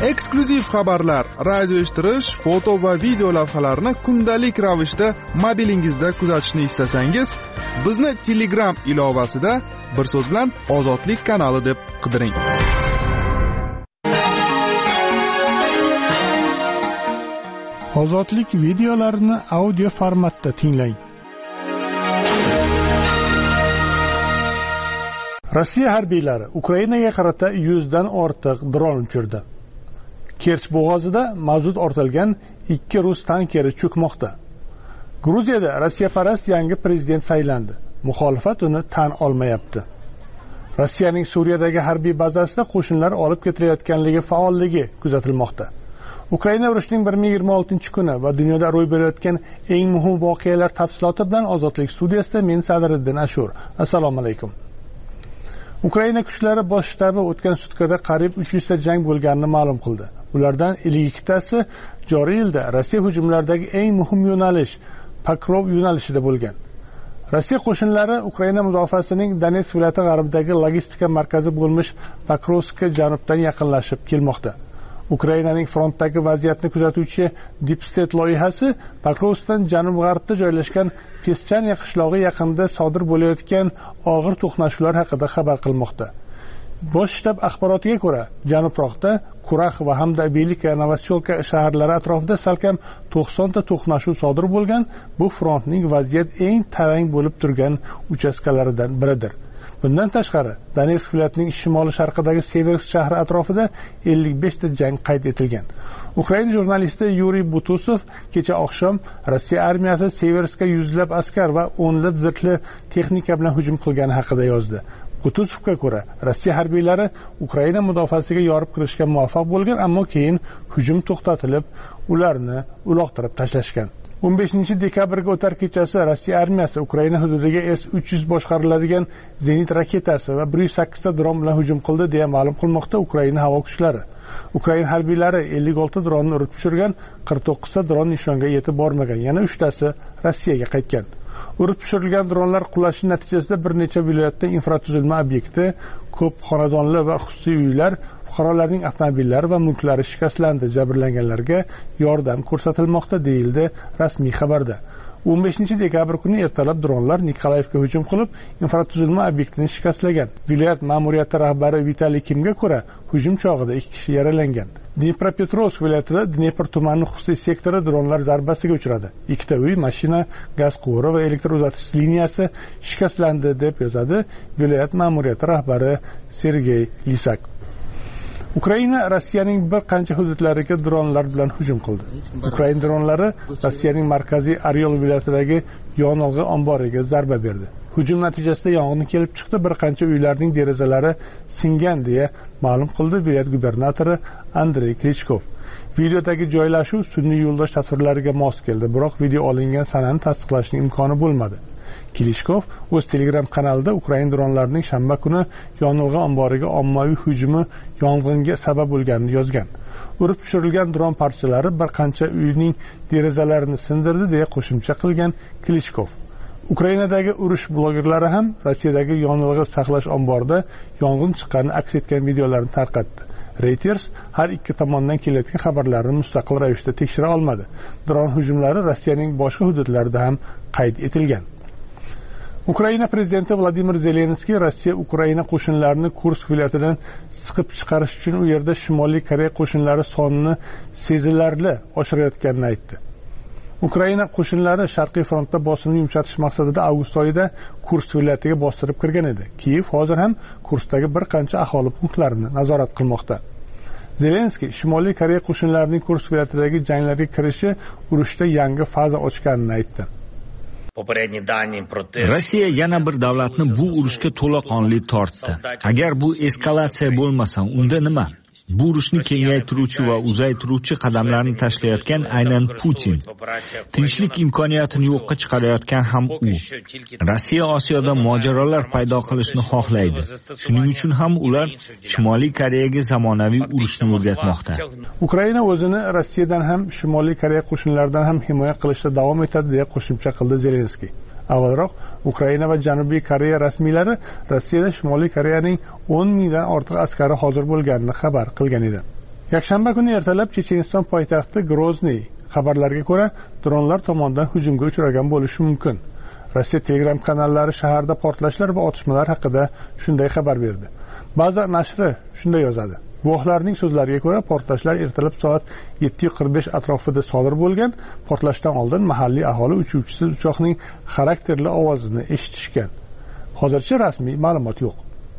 Eksklyuziv xabarlar, radio eshittirish, foto va video lavhalarni kundalik ravishda mobilingizda kuzatishni istasangiz, bizni Telegram ilovasida bir so'z bilan Ozodlik kanali deb qidiring. Ozodlik videolarini audio formatda tinglang. Rossiya harbiylari Ukrainaga qarata 100 dan ortiq dron uchirdi. Kerch bo'g'ozida mazut ortilgan 2 rus tankeri cho'kmoqda. Gruziyada Rossiyaparast yangi prezident saylandi. Muxolifat uni tan olmayapti. Rossiyaning Suriyadagi harbiy bazasida qo'shinlar olib ketilayotganligi faolligi kuzatilmoqda. Ukraina urushining 126-kuni va dunyoda ro'y berayotgan eng muhim voqealar tafsiloti bilan Ozodlik studiyasida men Sadriddin Ashur. Assalomu alaykum. Ukraina kuchlari bosh shtabi o'tgan sutkada qariyb 300 ta jang bo'lganini ma'lum qildi. Ulardan 52tasi joriy yilda Rossiya hujumlaridagi eng muhim yo'nalish Pokrov yo'nalishida bo'lgan. Rossiya qo'shinlari Ukraina mudofaasining Donetsk viloyati g'arbidagi logistika markazi bo'lmish Pokrovskka janubdan yaqinlashib kelmoqda. Ukrainaning frontdagi vaziyatni kuzatuvchi Deep State loyihasi Pokrovskdan janub-g'arbda joylashgan Peschanya qishlog'i yaqinida sodir bo'layotgan og'ir to'qnashuvlar haqida xabar qilmoqda. Bosh shtab axborotiga ko'ra, janubroqda Kurax va hamda Velika Novoselka shaharlari atrofida salkam 90 ta to'qnashuv sodir bo'lgan. Bu frontning vaziyat eng tarang bo'lib turgan uchastkalaridan biridir. Bundan tashqari, Donetsk viloyatining shimoli-sharqidagi Seversk shahri atrofida 55 ta jang qayd etilgan. Ukraina jurnalisti Yuriy Butusov kecha oqshom Rossiya armiyasi Severskka yuzlab askar va o'nlab zirhli texnika bilan hujum qilgani haqida yozdi. Butusovga ko'ra, Rossiya harbiylari Ukraina mudofaasiga yorib kirishga muvaffaq bo'lgan, ammo keyin hujum to'xtatilib, ularni uloqtirib tashlashgan. 15 dekabrga o'tar kechasi Rossiya armiyasi Ukraina hududiga S-300 boshqariladigan zenit raketasi va 108 ta dron bilan hujum qildi deya ma'lum qilmoqda Ukraina havo kuchlari. Ukraina harbiylari 56 dronni urib tushirgan, 49 ta dron nishonga yetib bormagan, yana 3 tasi Rossiyaga qaytgan. Urib tushirilgan dronlar qulashi natijasida bir necha viloyatda infratuzilma obyekti, ko'p xonadonli va xususiy uylar, fuqarolarning avtomobillari va mulklari shikastlandi. Jabrlanganlarga yordam ko'rsatilmoqda, deyildi rasmiy xabarda. 15 dekabr kuni ertalab dronlar Nikolayevga hujum qilib, infratuzilma obyektini shikastlagan. Viloyat ma'muriyati rahbari Vitaliy Kimga ko'ra, hujum chog'ida 2 kishi yaralangan. Dnepropetrovsk viloyatida Dnepr tumani xususiy sektori dronlar zarbasiga uchradi. 2 ta uy, mashina, gaz quvuri va elektr uzatish liniyasi shikastlandi deb yozadi viloyat ma'muriyati rahbari Sergey Lisak. Ukraina Rossiyaning bir qancha hududlariga dronlar bilan hujum qildi. Ukraina dronlari Rossiyaning markaziy Oryol viloyatidagi yonilg'i omboriga zarba berdi. Hujum natijasida yong'in kelib chiqdi, bir qancha uylarning derazalari singan deya ma'lum qildi viloyat gubernatori Andrey Klichkov. Videodagi joylashuv sun'iy yo'ldosh tasvirlariga mos keldi, biroq video olingan sanani tasdiqlashning imkoni bo'lmadi. Klishkov o'z Telegram kanalida Ukraina dronlarining shanba kuni yonilg'i omboriga ommaviy hujumi yong'inga sabab bo'lganini yozgan. Urib tushirilgan dron parchalari bir qancha uyning derazalarini sindirdi deya qo'shimcha qilgan Klishkov. Ukrainadagi urush blogerlari ham Rossiyadagi yonilg'i saqlash omborida yong'in chiqqanini aks etgan videolarni tarqatdi. Reuters har ikki tomondan kelayotgan xabarlarni mustaqil ravishda tekshira olmadi. Dron hujumlari Rossiyaning boshqa hududlarida ham qayd etilgan. Ukraina prezidenti Vladimir Zelenskiy Rossiya Ukraina qo'shinlarini Kursk viloyatidan siqib chiqarish uchun u yerda Shimoliy Koreya qo'shinlari sonini sezilarli oshirayotganini aytdi. Ukraina qo'shinlari Sharqiy frontda bosimni yumshatish maqsadida avgust oyida Kursk viloyatiga bostirib kirgan edi. Kiyev hozir ham Kurskdagi bir qancha aholi punktlarini nazorat qilmoqda. Zelenskiy Shimoliy Koreya qo'shinlarining Kursk viloyatidagi janglarga kirishi urushda yangi faza ochganini aytdi. Rossiya yana bir davlatni bu urushga to'laqonli tortdi. Agar bu eskalatsiya bo'lmasa, unda nima? Bu urushni kengaytiruvchi va uzaytiruvchi qadamlarni tashlayotgan aynan Putin. Tinchlik imkoniyatini yo'qqa chiqarayotgan ham u. Rossiya Osiyoda mojarolar paydo qilishni xohlaydi. Shuning uchun ham ular Shimoliy Koreyaga zamonaviy urushni o'rgatmoqda. Ukraina o'zini Rossiyadan ham, Shimoliy Koreya qo'shinlaridan ham himoya qilishda davom etadi deya qo'shimcha qildi Zelenskiy. Avvalroq Ukraina va Janubiy Koreya rasmiylari Rossiyada Shimoliy Koreyaning 10 mingdan ortiq askari hozir bo'lganini xabar qilgan edi. Yakshanba kuni ertalab Checheniston poytaxti Grozniy xabarlarga ko'ra dronlar tomonidan hujumga uchragan bo'lishi mumkin. Rossiya Telegram kanallari shaharda portlashlar va otishmalar haqida shunday xabar berdi. Baza nashri shunday yozadi. Guvohlarning so'zlariga ko'ra, portlashlar ertalab soat 7:45 atrofida sodir bo'lgan. Portlashdan oldin mahalliy aholi uchuvchisiz uchoqning xarakterli ovozini eshitishgan. Hozircha rasmiy ma'lumot yo'q.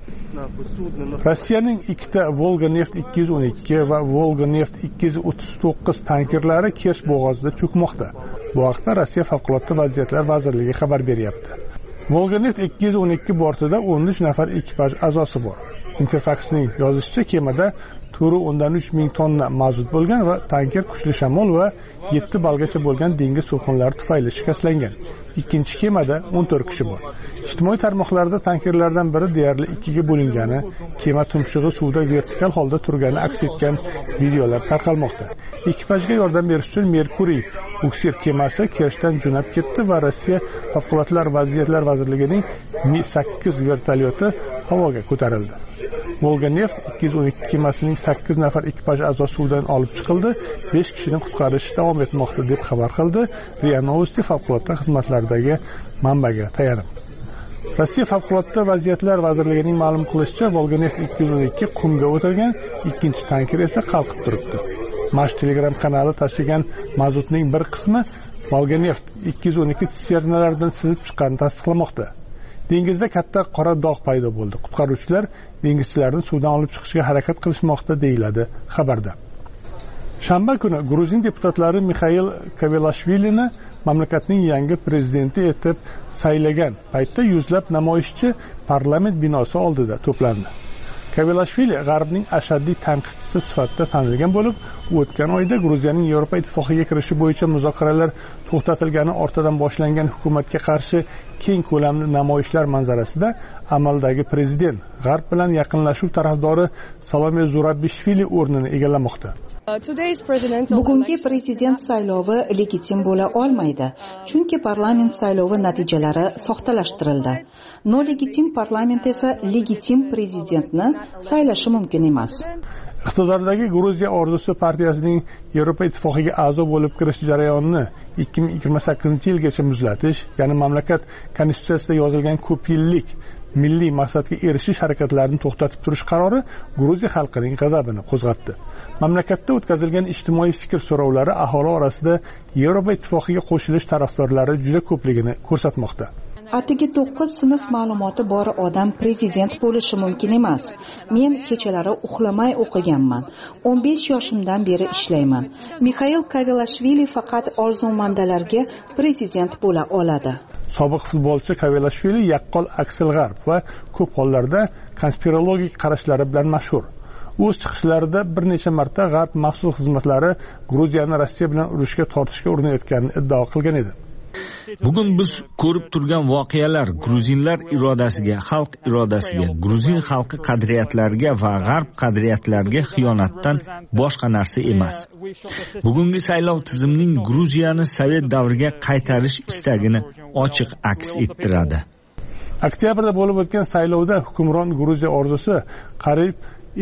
Rossiyaning ikkita Volga-neft 212 va Volga-neft 239 tankerlari Kerch bo'g'ozida cho'kmoqda. Bu haqda Rossiya favqulodda vaziyatlar vazirligi xabar beryapti. Volga-neft 212 bortida 13 nafar ekipaj a'zosi bor. Interfax'ning yozishicha, kemada 4.3 ming tonna mazut bo'lgan va tanker kuchli shamol va 7 balgacha bo'lgan dengiz to'lqinlari tufayli shikastlangan. Ikkinchi kemada 14 kishi bor. Ijtimoiy tarmoqlarda tankerlardan biri deyarli ikkiga bo'lingani, kema tumshug'i suvda vertikal holda turgani aks etgan videolar tarqalmoqda. Ekipajga yordam berish uchun Merkuriy buksir kemasi Kerchdan jo'nab ketdi va Rossiya favqulodda vaziyatlar vazirligining Mi-8 vertolyoti havoga ko'tarildi. Volga-neft 212 kemasining 8 nafar ekipaj a'zosi suvdan olib chiqildi, 5 kishini qutqarish davom etmoqda deb xabar qildi RIA Novosti favqulodda xizmatlardagi manbaga tayanib. Rossiya favqulodda vaziyatlar vazirligining ma'lum qilishicha, Volga-neft 212 qumga o'tirgan, ikkinchi tanker esa qalqib turibdi. Mash Telegram kanali tashigan mazutning bir qismi Volga-neft 212 tsisternalaridan sizib chiqqanini tasdiqlamoqda. Dengizda katta qora dog' paydo bo'ldi. Qutqaruvchilar dengizchilarni suvdan olib chiqishga harakat qilishmoqda, deyiladi xabarda. Shanba kuni Gruzin deputatlari Mixail Kavelashvilini mamlakatning yangi prezidenti etib saylagan paytda yuzlab namoyishchi parlament binosi oldida to'plandi. Kavelashvili G'arbning ashaddiy tanqidchisi sifatida tanilgan bo'lib, o'tgan oyda Gruziyaning Yevropa ittifoqiga kirishi bo'yicha muzokaralar to'xtatilgani ortidan boshlangan hukumatga qarshi keng ko'lamli namoyishlar manzarasida amaldagi prezident G'arb bilan yaqinlashuv tarafdori Salome Zurabishvili o'rnini egallamoqda. Bugungi prezident saylovi legitim bo'la olmaydi, chunki parlament saylovi natijalari soxtalashtirildi. Nolegitim parlament esa legitim prezidentni saylashi mumkin emas. Iqtidordagi Gruziya orzusi partiyasining Yevropa ittifoqiga a'zo bo'lib kirish jarayonini 2028-yilgacha muzlatish, ya'ni mamlakat konstitutsiyasida yozilgan ko'p yillik milliy maqsadga erishish harakatlarini to'xtatib turish qarori Gruziya xalqining g'azabini qo'zg'atdi. Mamlakatda o'tkazilgan ijtimoiy fikr so'rovlari aholi orasida Yevropa ittifoqiga qo'shilish tarafdorlari juda ko'pligini ko'rsatmoqda. Atigi 9 sinf ma'lumoti bor odam prezident bo'lishi mumkin emas. Men kechalari uxlamay o'qiganman. 15 yoshimdan beri ishlayman. Mixail Kavelashvili faqat orzumandalarga prezident bo'la oladi. Sobiq futbolchi Kavelashvili yaqqol aksil G'arb va ko'p hollarda konspirologik qarashlari bilan mashhur. O'z chiqishlarida bir necha marta G'arb maxsus xizmatlari Gruziyani Rossiya bilan urushga tortishga urinayotganini iddao qilgan edi. Bugun biz ko'rib turgan voqealar gruzinlar irodasiga, xalq irodasiga, gruzin xalqi qadriyatlariga va g'arb qadriyatlariga xiyonatdan boshqa narsa emas. Bugungi saylov tizimning Gruziyani Sovet davriga qaytarish istagini ochiq aks ettiradi. Oktyabrda bo'lib o'tgan saylovda hukmron Gruziya orzusi qariyb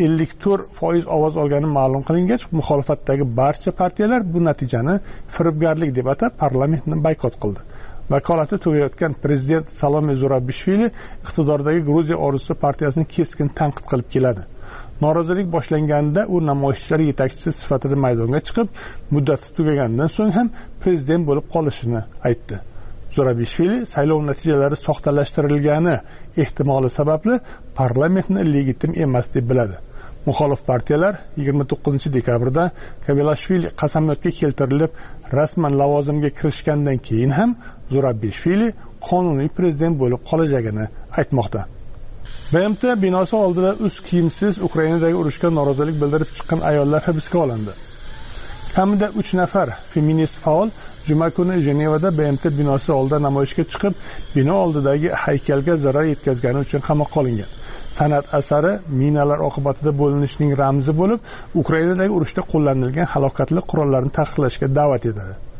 54% ovoz olgani ma'lum qilingach, muxolifatdagi barcha partiyalar bu natijani firibgarlik deb atab parlamentni boykot qildi. Vakolati tugayotgan prezident Salome Zurabishvili iqtidordagi Gruziya orzusi partiyasini keskin tanqid qilib keladi. Norozilik boshlanganida u namoyishchilar yetakchisi sifatida maydonga chiqib, muddati tugagandan so'ng ham prezident bo'lib qolishini aytdi. Zurabishvili saylov natijalari soxtalashtirilgani ehtimoli sababli parlamentni legitim emas deb biladi. Muxolif partiyalar 29-dekabrda Kavelashvili qasamyodga keltirilib, rasman lavozimga kirishgandan keyin ham Zurabishvili qonuniy prezident bo'lib qolajagini aytmoqda. BMT binosi oldida ust kiyimsiz Ukrainadagi urushga norozilik bildirib chiqqan ayollar hibsga olindi. Kamida 3 nafar feminist faol juma kuni Jenevada BMT binosi oldida namoyishga chiqib, bino oldidagi haykalga zarar yetkazgani uchun qamoqqa olingan. San'at asari minalar oqibatida bo'linishning ramzi bo'lib, Ukrainadagi urushda qo'llanilgan halokatli qurollarni taqiqlashga da'vat etadi.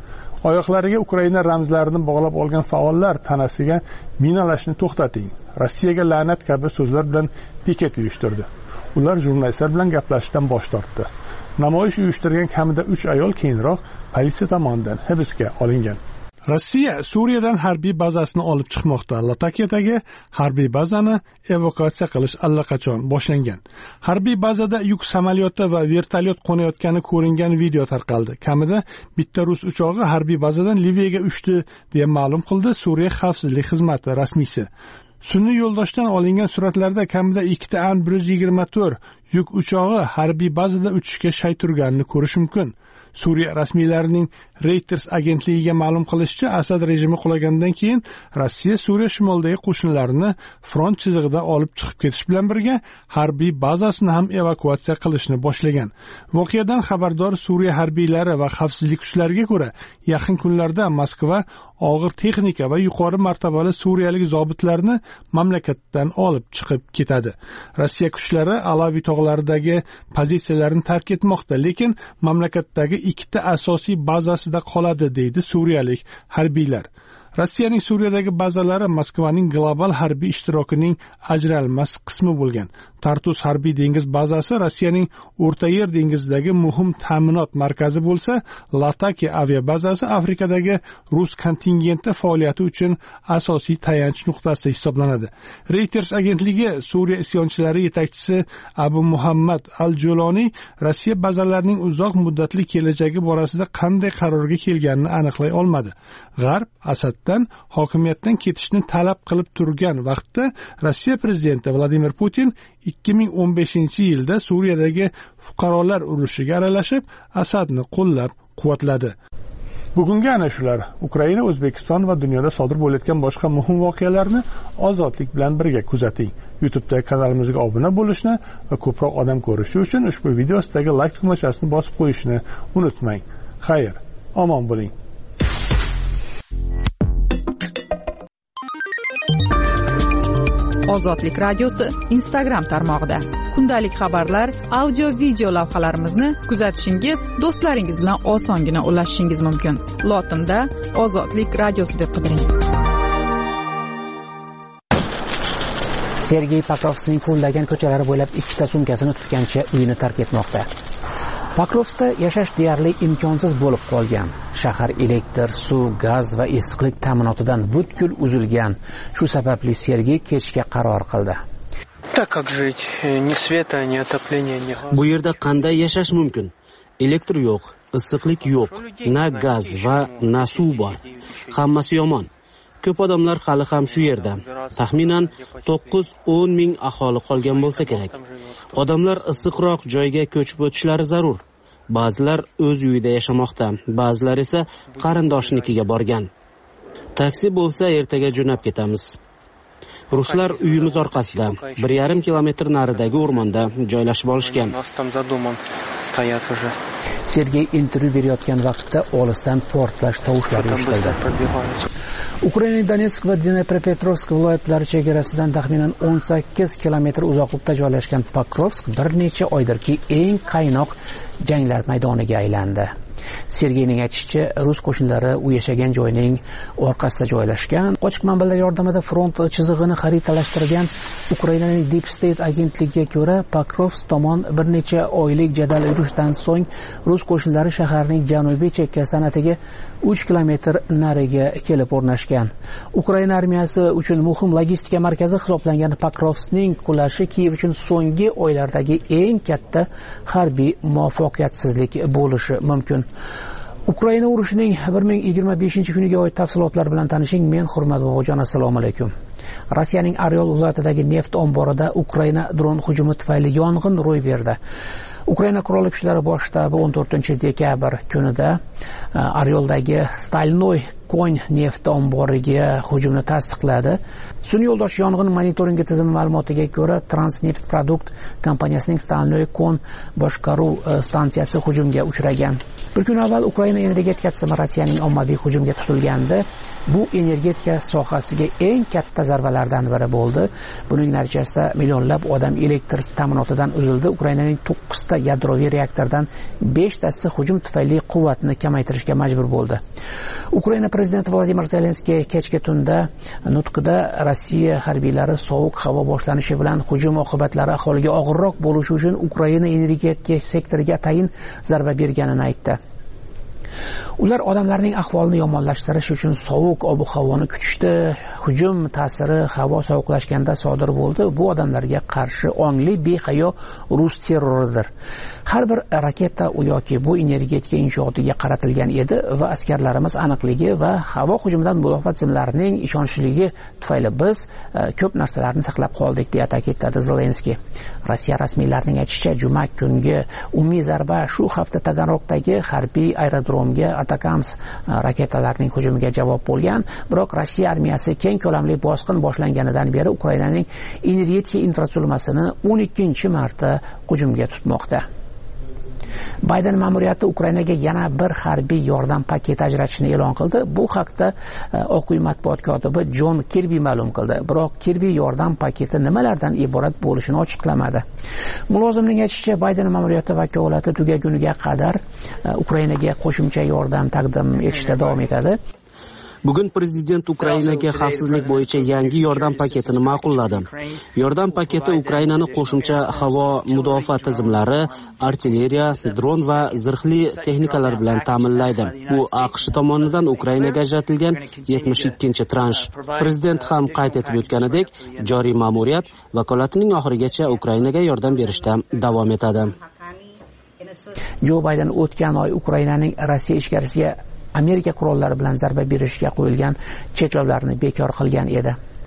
Oyoqlariga Ukraina ramzlarini bog'lab olgan faollar tanasiga minalashni to'xtating, Rossiyaga la'nat kabi so'zlar bilan piket uyushtirdi. Ular jurnalistlar bilan gaplashishdan bosh tortdi. Namoyish uyushtirgan kamida 3 ayol keyinroq politsiya tomonidan hibsga olingan. Rossiya Suriyadan harbiy bazasini olib chiqmoqda. Latakiyadagi harbiy bazani evakuatsiya qilish allaqachon boshlangan. Harbiy bazada yuk samolyoti va vertolyot qo'nayotgani ko'ringan video tarqaldi. Kamida bitta rus uchog'i harbiy bazadan Liviyaga uchdi deya ma'lum qildi Suriya xavfsizlik xizmati rasmiysi. Sun'iy yo'ldoshdan olingan suratlarda kamida 2 ta An-124 yuk uchog'i harbiy bazada uchishga shay turganini ko'rish mumkin. Suriya rasmiylarining Reuters agentligiga ma'lum qilishicha, Asad rejimi qulagandan keyin Rossiya Suriya shimolidagi qo'shinlarini front chizig'idan olib chiqib ketish bilan birga harbiy bazasini ham evakuatsiya qilishni boshlagan. Voqeadan xabardor Suriya harbiylari va xavfsizlik kuchlariga ko'ra, yaqin kunlarda Moskva og'ir texnika va yuqori martabali suriyalik zobitlarni mamlakatdan olib chiqib ketadi. Rossiya kuchlari Alavi tog'laridagi pozitsiyalarini tark etmoqda, lekin mamlakatdagi 2 ta asosiy bazasida qoladi, deydi suriyalik harbiylar. Rossiyaning Suriyadagi bazalari Moskvaning global harbiy ishtirokining ajralmas qismi bo'lgan. Tartus harbiy dengiz bazasi Rossiyaning O'rta Yer dengizidagi muhim ta'minot markazi bo'lsa, Latakiya aviabazasi Afrikadagi rus kontingenti faoliyati uchun asosiy tayanch nuqtasi hisoblanadi. Reuters agentligi Suriya isyonchilari yetakchisi Abu Muhammad al-Juloniy Rossiya bazalarining uzoq muddatli kelajagi borasida qanday qarorga kelganini aniqlay olmadi. G'arb Asaddan hokimiyatdan ketishni talab qilib turgan vaqtda Rossiya prezidenti Vladimir Putin 2015-yilda Suriyadagi fuqarolar urushiga aralashib, Asadni qo'llab-quvvatladi. Bugungi ana shular. Ukraina, O'zbekiston va dunyoda sodir bo'layotgan boshqa muhim voqealarni ozodlik bilan birga kuzating. YouTube'dagi kanalimizga obuna bo'lishni va ko'proq odam ko'rishi uchun ushbu video ostidagi like tugmachasini bosib qo'yishni unutmang. Xayr, omon bo'ling. Ozodlik radiosi Instagram tarmog'ida. Kundalik xabarlar, audio, video lavhalarimizni kuzatishingiz, do'stlaringiz bilan osongina ulashishingiz mumkin. Lotinda Ozodlik radiosi deb qidiring. Sergey Pokrovskning quvlagan ko'chalari bo'ylab 2 ta sumkasini tutgancha uyini tark etmoqda. Pokrovskda yashash deyarli imkonsiz bo'lib qolgan. Shahar elektr, suv, gaz va issiqlik ta'minotidan butkul uzilgan. Shu sababli Sergey ketishga qaror qildi. Bu yerda qanday yashash mumkin? Elektr yo'q, issiqlik yo'q, na gaz va na suv bor. Hammasi yomon. Ko'p odamlar hali ham shu yerda. Taxminan 9-10 ming aholi qolgan bo'lsa kerak. Odamlar issiqroq joyga ko'chib o'tishlari zarur. Ba'zilar o'z uyida yashamoqda, ba'zilar esa qarindoshinikiga borgan. Taksi bo'lsa ertaga jo'nab ketamiz. Ruslar uyimiz orqasida, 1,5 kilometr naridagi o'rmonda joylashib olishgan. Sergey intervyu berayotgan vaqtda olisdan portlash tovushlari eshitildi. Ukraina Donetsk va Dnepropetrovsk viloyatlari chegarasidan taxminan 18 kilometr uzoqlikda joylashgan Pokrovsk bir necha oydirki eng qaynoq janglar maydoniga aylandi. Sergeyning aytishicha, rus qo'shinlari u yashagan joyning orqasida joylashgan. Ochiq manbalar yordamida front chizig'ini xaritalashtirgan Ukrainaning Deep State agentligiga ko'ra, Pokrovsk tomon bir necha oylik jadal urushdan so'ng rus qo'shinlari shaharning janubiy chekkasidan atigi 3 kilometr nariga kelib o'rnashgan. Ukraina armiyasi uchun muhim logistika markazi hisoblangan Pokrovskning qulashi Kiyev uchun so'nggi oylardagi eng katta harbiy muvaffaqiyatsizlik bo'lishi mumkin. Ukraina urushining 2025-kuniga oid tafsilotlar bilan tanishing. Men Hurmat Bobojon, assalomu alaykum. Rossiyaning Oryol viloyatidagi neft omborida Ukraina dron hujumi tufayli yong'in ro'y berdi. Ukraina qurolli kuchlari bosh shtabi 14-dekabr kunida Oryoldagi Stalnoy Ko'n neft omboriga hujumni tasdiqladi. Sun'iy yo'ldosh yong'in monitoringi tizimi ma'lumotiga ko'ra, Transneft Produkt kompaniyasining Stanoy Ko'n boshqaruv stansiyasi hujumga uchragan. Bir kun avval Ukraina energetika tizimi Rossiyaning ommaviy hujumga tutilgandi. Bu energetika sohasiga eng katta zarbalardan biri bo'ldi. Buning natijasida millionlab odam elektr ta'minotidan uzildi. Ukrainaning 9 ta yadroviy reaktordan 5 tasi hujum tufayli quvvatni kamaytirishga majbur bo'ldi. Ukraina prezidenti Vladimir Zelenskiy kechki tunda nutqida Rossiya harbiylari sovuq havo boshlanishi bilan hujum oqibatlari aholiga og'irroq bo'lishi uchun Ukraina energetika sektoriga atayin zarba berganini aytdi. Ular odamlarning ahvolini yomonlashtirish uchun sovuq ob-havoni kutishdi. Hujum ta'siri havo sovuqlashganda sodir bo'ldi. Bu odamlarga qarshi ongli behayo rus terroridir. Har bir raketa yoki bu energetika inshootiga qaratilgan edi va askarlarimiz aniqligi va havo hujumidan mudofaa tizimlarining ishonchliligi tufayli biz ko'p narsalarni saqlab qoldik, deya ta'kidladi Zelenskiy. Rossiya rasmiylarining aytishicha, juma kungi umumiy zarba shu hafta Taganrogdagi harbiy aerodromga Atakams raketalarining hujumiga javob bo'lgan. Biroq Rossiya armiyasi keng ko'lamli bosqin boshlanganidan beri Ukrainaning energetika infratuzilmasini 12-marta hujumga tutmoqda. Bayden ma'muriyati Ukrainaga yana bir harbiy yordam paketi ajratishni e'lon qildi. Bu haqda Oq uy matbuot kotibi Jon Kirbi ma'lum qildi. Biroq Kirbi yordam paketi nimalardan iborat bo'lishini ochiqlamadi. Mulozimning aytishicha, Bayden ma'muriyati vakolati tugaguniga qadar Ukrainaga qo'shimcha yordam taqdim etishda davom etadi. Bugun prezident Ukrainaga xavfsizlik bo'yicha yangi yordam paketini ma'qulladi. Yordam paketi Ukrainani qo'shimcha havo mudofaa tizimlari, artilleriya, dron va zirhli texnikalar bilan ta'minlaydi. Bu AQSh tomonidan Ukrainaga ajratilgan 72-transh. Prezident ham qayd etib o'tganidek, joriy ma'muriyat vakolatining oxirigacha Ukrainaga yordam berishda davom etadi. Jo Bayden o'tgan oy Ukrainaning Rossiya ichkarisiga Amerika qurollari bilan zarba berishga qo'yilgan cheklovlarni bekor qilgan edi.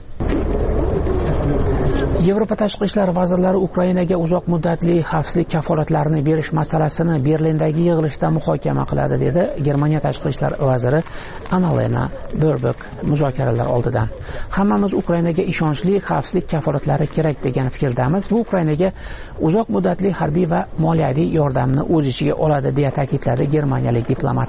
Yevropa tashqi ishlar vazirlari Ukrainaga uzoq muddatli xavfsizlik kafolatlarini berish masalasini Berlindagi yig'ilishda muhokama qiladi, dedi Germaniya tashqi ishlar vaziri Annalena Baerbock muzokaralar oldidan. Hammamiz Ukrainaga ishonchli xavfsizlik kafolatlari kerak degan fikrdamiz. Bu Ukrainaga uzoq muddatli harbiy va moliyaviy yordamni o'z ichiga oladi, deya ta'kidladi germaniyalik diplomat.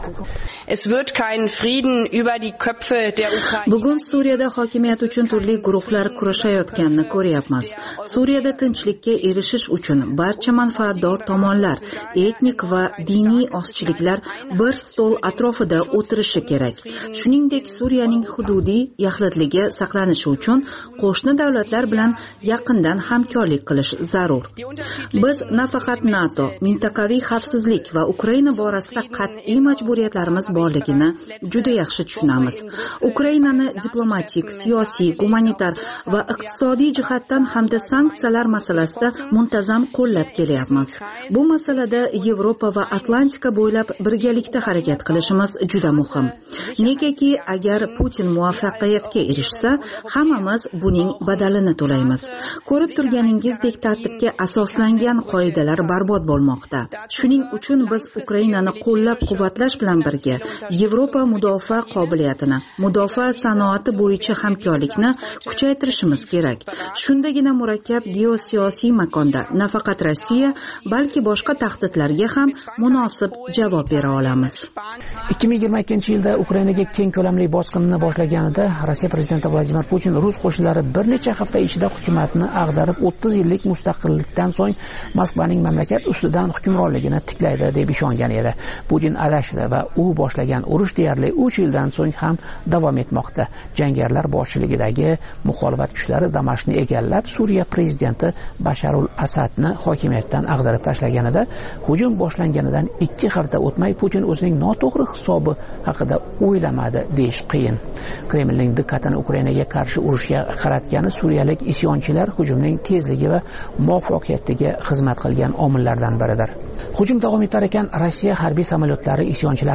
Bugun Suriyada hokimiyat uchun turli guruhlar kurashayotganini ko'ryapmiz. Suriyada tinchlikka erishish uchun barcha manfaatdor tomonlar, etnik va diniy ozchiliklar bir stol atrofida o'tirishi kerak. Shuningdek, Suriyaning hududiy yaxlitligi saqlanishi uchun qo'shni davlatlar bilan yaqindan hamkorlik qilish zarur. Biz nafaqat NATO, mintaqaviy xavfsizlik va Ukraina borasida qat'iy majburiyatlarimiz borligini juda yaxshi tushunamiz. Ukrainani diplomatik, siyosiy, gumanitar va iqtisodiy jihatdan hamda sanksiyalar masalasida muntazam qo'llab kelyapmiz. Bu masalada Yevropa va Atlantika bo'ylab birgalikda harakat qilishimiz juda muhim. Negaki, agar Putin muvaffaqiyatga erishsa, hammamiz buning badalini to'laymiz. Ko'rib turganingizdek, tartibga asoslangan qoidalar barbod bo'lmoqda. Shuning uchun biz Ukrainani qo'llab-quvvatlash bilan birga Yevropa mudofaa qobiliyatini, mudofaa sanoati bo'yicha hamkorlikni kuchaytirishimiz kerak. Shundagina murakkab geosiyosiy makonda nafaqat Rossiya, balki boshqa tahdidlarga ham munosib javob bera olamiz. 2022-yilda Ukrainaga keng ko'lamli bosqinni boshlaganida Rossiya prezidenti Vladimir Putin rus qo'shinlari bir necha hafta ichida hukumatni ag'darib 30 yillik mustaqillikdan so'ng Moskvaning mamlakat ustidan hukmronligini tiklaydi deb ishongan edi. Putin adashdi va u boshlagan urush deyarli 3 yildan so'ng ham davom etmoqda. Jangarilar boshchiligidagi muxolifat kuchlari Damashqni egallab, Suriya prezidenti Basharul Asadni hokimiyatdan ag'darib tashlaganida, hujum boshlanganidan 2 hafta o'tmay Putin o'zining noto'g'ri hisobi haqida o'ylamadi deyish qiyin. Kremlning diqqatini Ukrainaga qarshi urushga qaratgani suriyalik isyonchilar hujumning tezligi va muvaffaqiyatiga xizmat qilgan omillardan biridir. Hujum davom etar ekan, Rossiya harbiy samolyotlari isyonchilar nazorati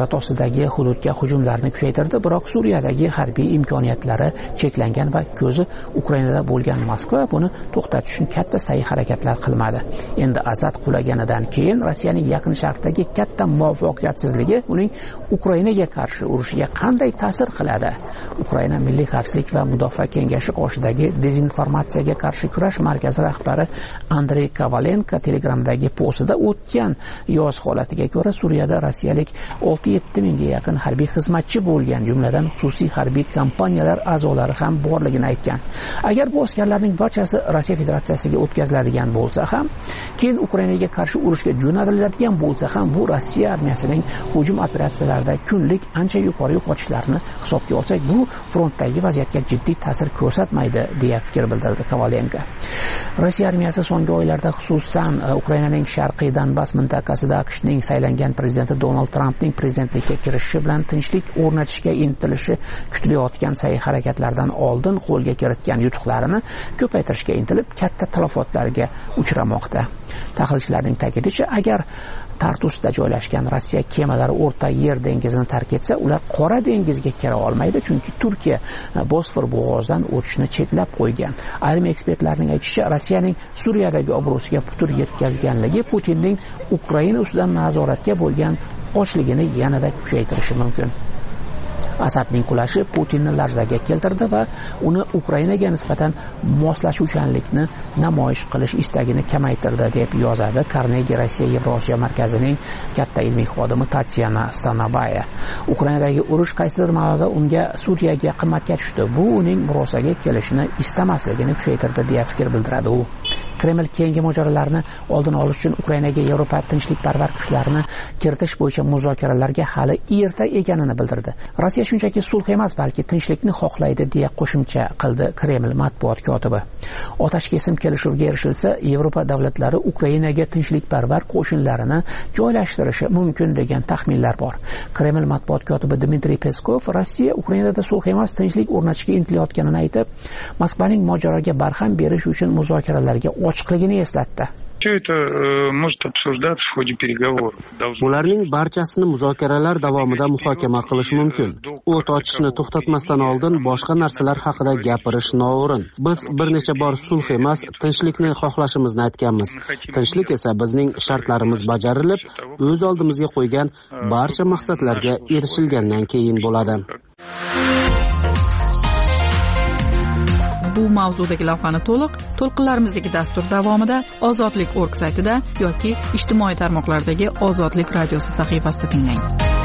nazorat ostidagi hududga hujumlarni kuchaytirdi, biroq Suriyadagi harbiy imkoniyatlari cheklangan va ko'zi Ukrainada bo'lgan Moskva buni to'xtatish uchun katta sa'y-harakatlar qilmadi. Endi Asad qulaganidan keyin Rossiyaning Yaqin Sharqdagi katta muvaffaqiyatsizligi uning Ukrainaga qarshi urushiga qanday ta'sir qiladi? Ukraina Milliy xavfsizlik va mudofaa kengashi qoshidagi dezinformatsiyaga qarshi kurash markazi rahbari Andrey Kovalenko Telegramdagi postida o'tgan yoz holatiga ko'ra Suriyada rossiyalik 6-7 mingga yaqin harbiy xizmatchi bo'lgan, jumladan xususiy harbiy kompaniyalar a'zolari ham borligini aytgan. Agar bu askarlarning barchasi Rossiya Federatsiyasiga o'tkaziladigan bo'lsa ham, keyin Ukrainaga qarshi urushga jo'natiladigan bo'lsa ham, bu Rossiya armiyasining hujum operatsiyalarida kunlik ancha yuqori yo'qotishlarni hisobga olsak, bu frontdagi vaziyatga jiddiy ta'sir ko'rsatmaydi deya fikr bildirdi Kovalenko. Rossiya armiyasi so'nggi oylarda xususan Ukrainaning sharqiy Donbass mintaqasida AQShning saylangan prezidenti Donald Trampning prezidentlikka kirishishi bilan tinchlik o'rnatishga intilishi kutilayotgan sa'y-harakatlardan oldin qo'lga kiritgan yutuqlarini ko'paytirishga intilib katta talafotlarga uchramoqda. Tahlilchilarning ta'kidlashicha, agar Tartusda joylashgan Rossiya kemalari O'rta Yer dengizini tark etsa, ular Qora dengizga kira olmaydi, chunki Turkiya Bosfor bo'g'ozidan o'tishni cheklab qo'ygan. Ayrim ekspertlarning aytishicha, Rossiyaning Suriyadagi obro'siga putur yetkazganligi Putinning Ukraina ustidan nazoratga bo'lgan ochligini yanada kuchaytirishi mumkin. Asadning qulashi Putinni larzaga keltirdi va uni Ukrainaga nisbatan moslashuvchanlikni namoyish qilish istagini kamaytirdi deb yozadi Carnegie Rossiya Yevrosiyo markazining katta ilmiy xodimi Tatyana Stanabaya. Ukrainadagi urush qaysidir ma'noda unga Suriyaga qimmatga tushdi. Bu uning murosaga kelishini istamasligini kuchaytirdi deya fikr bildiradi u. Kreml keyingi mojarolarni oldini olish uchun Ukrainaga Yevropa tinchlikparvar kuchlarini kiritish bo'yicha muzokaralarga hali erta ekanini bildirdi. Rossiya shunchaki sulh emas, balki tinchlikni xohlaydi deya qo'shimcha qildi Kreml matbuot kotibi. Otashkesim kelishuvga erishilsa, Yevropa davlatlari Ukrainaga tinchlikparvar qo'shinlarini joylashtirishi mumkin degan taxminlar bor. Kreml matbuot kotibi Dmitriy Peskov Rossiya Ukrainada sulh emas, tinchlik o'rnatishga intilayotganini aytib, Moskvaning mojaroga barham berish uchun muzokaralarga ochiqligini eslatdi. Ularning barchasini muzokaralar davomida muhokama qilish mumkin. O't ochishni to'xtatmasdan oldin boshqa narsalar haqida gapirish noo'rin. Biz bir necha bor sulh emas, tinchlikni xohlashimizni aytganmiz. Tinchlik esa bizning shartlarimiz bajarilib, o'z oldimizga qo'ygan barcha maqsadlarga erishilgandan keyin bo'ladi. Bu mavzudagi lavhani to'lqinlarimizdagi dastur davomida Ozodlik.org saytida yoki ijtimoiy tarmoqlardagi Ozodlik radiosi sahifasida tinglang.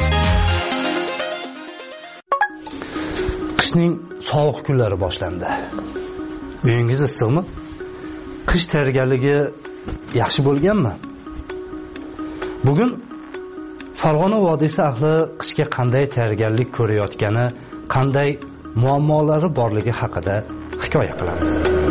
Qishning sovuq kunlari boshlandi. Uyingiz issiqmi? Qish tayyorgarligi yaxshi bo'lganmi? Bugun Farg'ona vodiysi ahli qishga qanday tayyorgarlik ko'rayotgani, qanday muammolari borligi haqida hikoya qilamiz.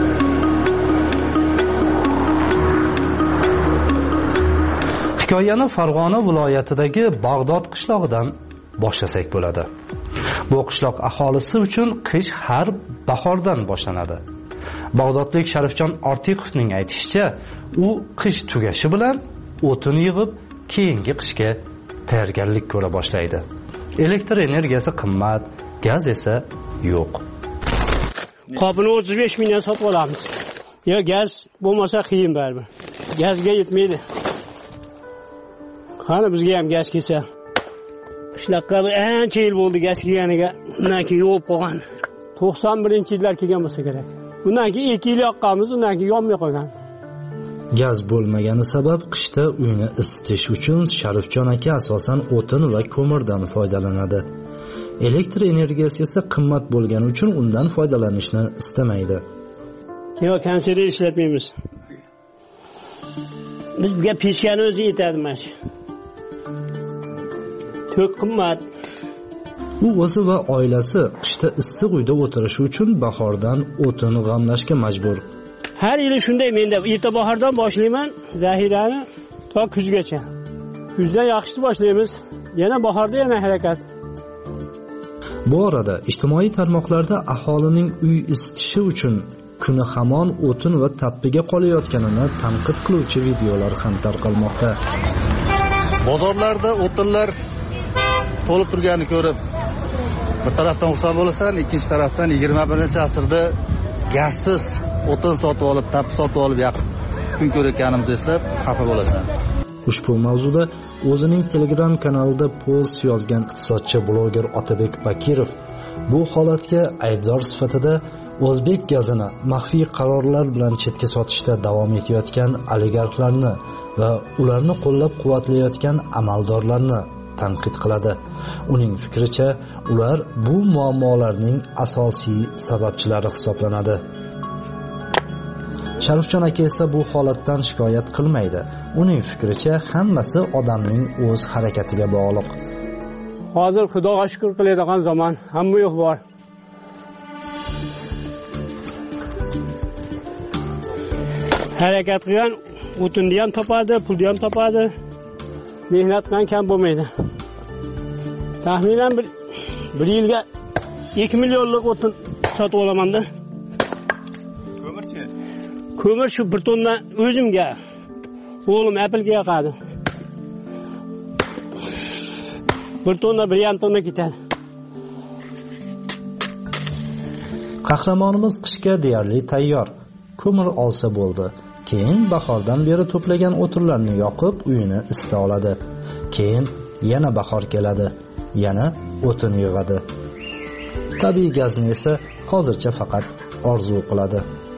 Hikoyani Farg'ona viloyatidagi Bag'dod qishlog'idan boshlasak bo'ladi. Bu qishloq aholisi uchun qish har bahordan boshlanadi. Bag'dodlik Sharifjon Ortiqovning aytishicha, u qish tugashi bilan o'tin yig'ib, keyingi qishga tayyorgarlik ko'ra boshlaydi. Elektr energiyasi qimmat, gaz esa yo'q. Qopini 35 mingdan sotib olamiz. Yo gaz bo'lmasa qiyin baribir. Gazga yetmaydi. Qani bizga ham gaz kelsa. Qishloqqa ancha yil bo'ldi gaz kelganiga, undan keyin yo'q qolgan. 91-yillar kelgan bo'lsa kerak. Undan keyin 2 yil yoqqanmiz, undan keyin yonmay qolgan. Gaz bo'lmagani sabab qishda uyni isitish uchun Sharifjon aka asosan o'tin va ko'mirdan foydalanadi. Elektr energiyasi esa qimmat bo'lgani uchun undan foydalanishni istamaydi. Yo'q, konserver ishlatmaymiz. Bizga pechkani o'zi yetadi mana. To'q qimmat. U o'zi va oilasi qishda issiq uyda o'tirishi uchun bahordan o'tin g'amlashga majbur. Har yili shunday, menda erta bahordan boshlayman zahirani to kuzgacha. Kuzdan yaxshi boshlaymiz, yana bahorda yana harakat. Bu orada ijtimoiy tarmoqlarda aholining uy isitishi uchun kuni hamon o'tin va tappiga qolayotganini tanqid qiluvchi videolar ham tarqalmoqda. Bozorlarda o'tinlar to'lib turganini ko'rib bir tarafdan xursand bo'lasan, ikkinchi tarafdan 21-asrda gazsiz o'tin sotib olib, tappi sotib olib yaqin kun ko'rayotganimizni eslab xafa bo'lasan. Ushbu mavzuda o'zining Telegram kanalida post yozgan iqtisodchi bloger Otabek Bakirov bu holatga aybdor sifatida O'zbek gazini maxfiy qarorlar bilan chetga sotishda davom etayotgan oligarxlarni va ularni qo'llab-quvvatlayotgan amaldorlarni tanqid qiladi. Uning fikricha, ular bu muammolarning asosiy sababchilari hisoblanadi. Sharifjon aka esa bu holatdan shikoyat qilmaydi. Uning fikricha, hammasi odamning o'z harakatiga bog'liq. Hozir Xudoga shukr qiladigan zamon, hamma yo'q bor. Harakat qilgan o'tinni ham topadi, pulni ham topadi. Mehnat bilan kam bo'lmaydi. Taxminan bir yilga 2 millionlik o'tin sotib olaman-da. Ko'mirchi? Ko'mir shu 1 tonna o'zimga, o'g'lim Apple'ga yoqadi. 1 tonna, 1,5 tonna ketadi. Qahramonimiz qishga deyarli tayyor. Ko'mir olsa bo'ldi. Keyin bahordan beri to'plagan o'tinlarni yoqib, uyini isita oladi. Keyin yana bahor keladi, yana o'tin yig'adi. Tabiiy gazni esa hozircha faqat orzu qiladi.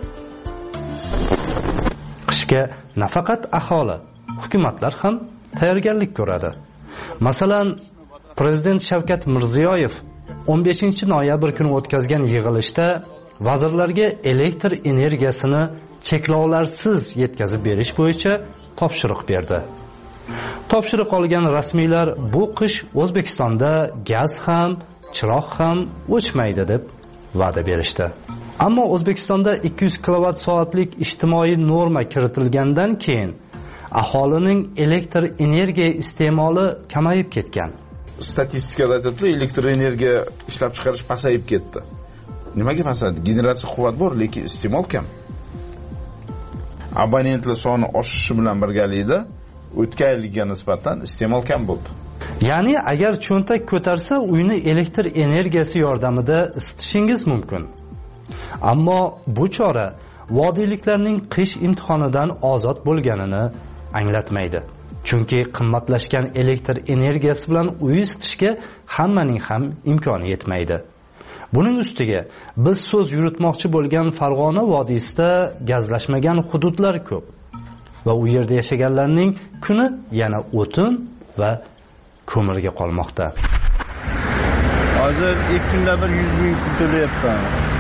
Qishga nafaqat aholi, hukumatlar ham tayyorgarlik ko'radi. Masalan, Prezident Shavkat Mirziyoyev 15-noyabr kuni o'tkazgan yig'ilishda vazirlarga elektr energiyasini cheklovlarsiz yetkazib berish bo'yicha topshiriq berdi. Topshiriq olgan rasmiylar bu qish O'zbekistonda gaz ham, chiroq ham o'chmaydi deb va'da berishdi. Ammo O'zbekistonda 200 kWh ijtimoiy norma kiritilgandan keyin aholining elektr energiya iste'moli kamayib ketgan. Statistikada aytiladi, elektr energiya ishlab chiqarish pasayib ketdi. Nimaga pasaydi? Generatsiya quvvat bor, lekin iste'mol kam. Abonentlar soni oshishi bilan birgalikda o'tgan yilga nisbatan iste'mol kam bo'ldi. Ya'ni agar cho'ntak ko'tarsa, uyni elektr energiyasi yordamida isitishingiz mumkin. Ammo bu chora vodiyliklarning qish imtihonidan ozod bo'lganini anglatmaydi. Chunki qimmatlashgan elektr energiyasi bilan uy isitishga hammaning ham imkoni yetmaydi. Buning ustiga biz so'z yuritmoqchi bo'lgan Farg'ona vodiysida gazlashmagan hududlar ko'p va u yerda yashaganlarning kuni yana o'tin va ko'mirga qolmoqda. Hozir 2 kunda bir 100 ming pul to'layapman.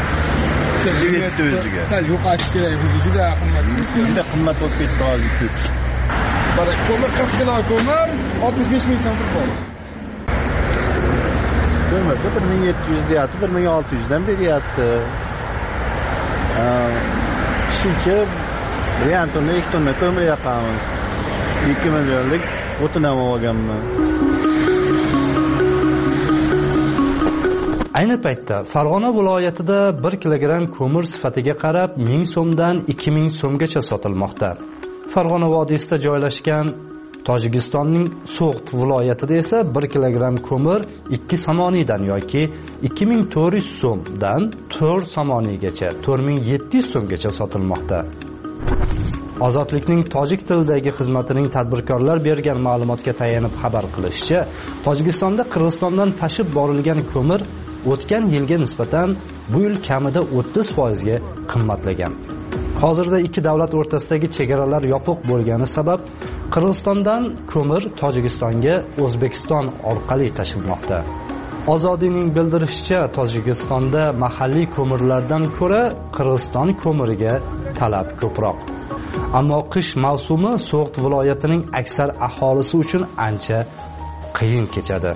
Sal yo'qotish kerak, o'zi juda qimmat. Juda qimmat bo'lib ketdi hozir. Ko'mir 40 kilo ko'mir 65 ming so'm bor. Ko'mirda 1700 deyapti, 1600 dan beryapti. Shuncha 1,5 tonna, 2 tonna ko'mir yoqamiz. 2 millionlik o'tin ham olganman. Ayni paytda Farg'ona viloyatida 1 kilogramm ko'mir sifatiga qarab 1000 so'mdan 2000 so'mgacha sotilmoqda. Farg'ona vodiysida joylashgan Tojikistonning So'g'd viloyatida esa 1 kilogramm ko'mir 2 somoniydan yoki 2400 so'mdan 4 somoniygacha, 4700 so'mgacha sotilmoqda. Ozodlikning tojik tilidagi xizmatining tadbirkorlar bergan ma'lumotga tayanib xabar qilishicha, Tojikistonda Qirg'izistondan tashib borilgan ko'mir o'tgan yilga nisbatan bu yil kamida 30% ga qimmatlagan. Hozirda ikki davlat o'rtasidagi chegaralar yopiq bo'lgani sabab Qirg'izistondan ko'mir Tojikistonga O'zbekiston orqali tashilmoqda. Ozodiyning bildirishicha, Tojikistonda mahalliy ko'mirlardan ko'ra Qirg'iziston ko'miriga talab ko'proq. Ammo qish mavsumi So'g'd viloyatining aksar aholisi uchun ancha qiyin kechadi.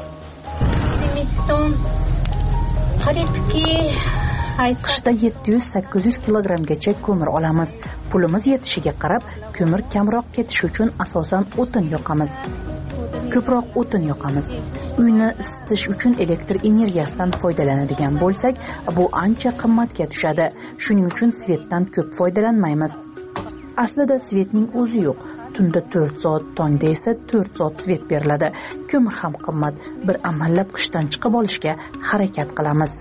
Qishda 700-800 kilogrammgacha ko'mir olamiz. Pulimiz yetishiga qarab, ko'mir kamroq ketishi uchun asosan o'tin yoqamiz. Ko'proq o'tin yoqamiz. Uyni isitish uchun elektr energiyasidan foydalanadigan bo'lsak, bu ancha qimmatga tushadi. Shuning uchun svetdan ko'p foydalanmaymiz. Aslida svetning o'zi yo'q. tunda 4 soat, tongda esa 4 soat svet beriladi. Ko'mir ham qimmat. Bir amallab qishdan chiqib olishga harakat qilamiz.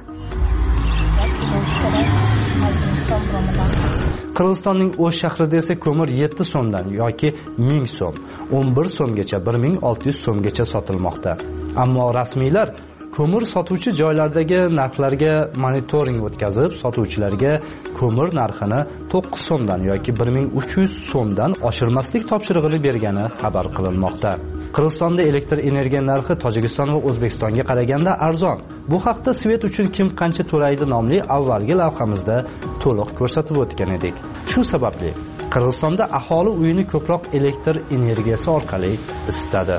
Qirg'izistonning O'sh shahrida esa ko'mir 7 so'mdan yoki 1000 so'm, 11 so'mgacha, 1600 so'mgacha sotilmoqda. Ammo rasmiylar ko'mir sotuvchi joylardagi narxlarga monitoring o'tkazib, sotuvchilarga ko'mir narxini 9 so'mdan yoki 1300 so'mdan oshirmaslik topshirig'ini bergani xabar qilinmoqda. Qirg'izistonda elektr energiya narxi Tojikiston va O'zbekistonga qaraganda arzon. Bu haqda Svet uchun kim qancha to'laydi nomli avvalgi lavhamizda to'liq ko'rsatib o'tgan edik. Shu sababli Qirg'izistonda aholi uyini ko'proq elektr energiyasi orqali isitadi.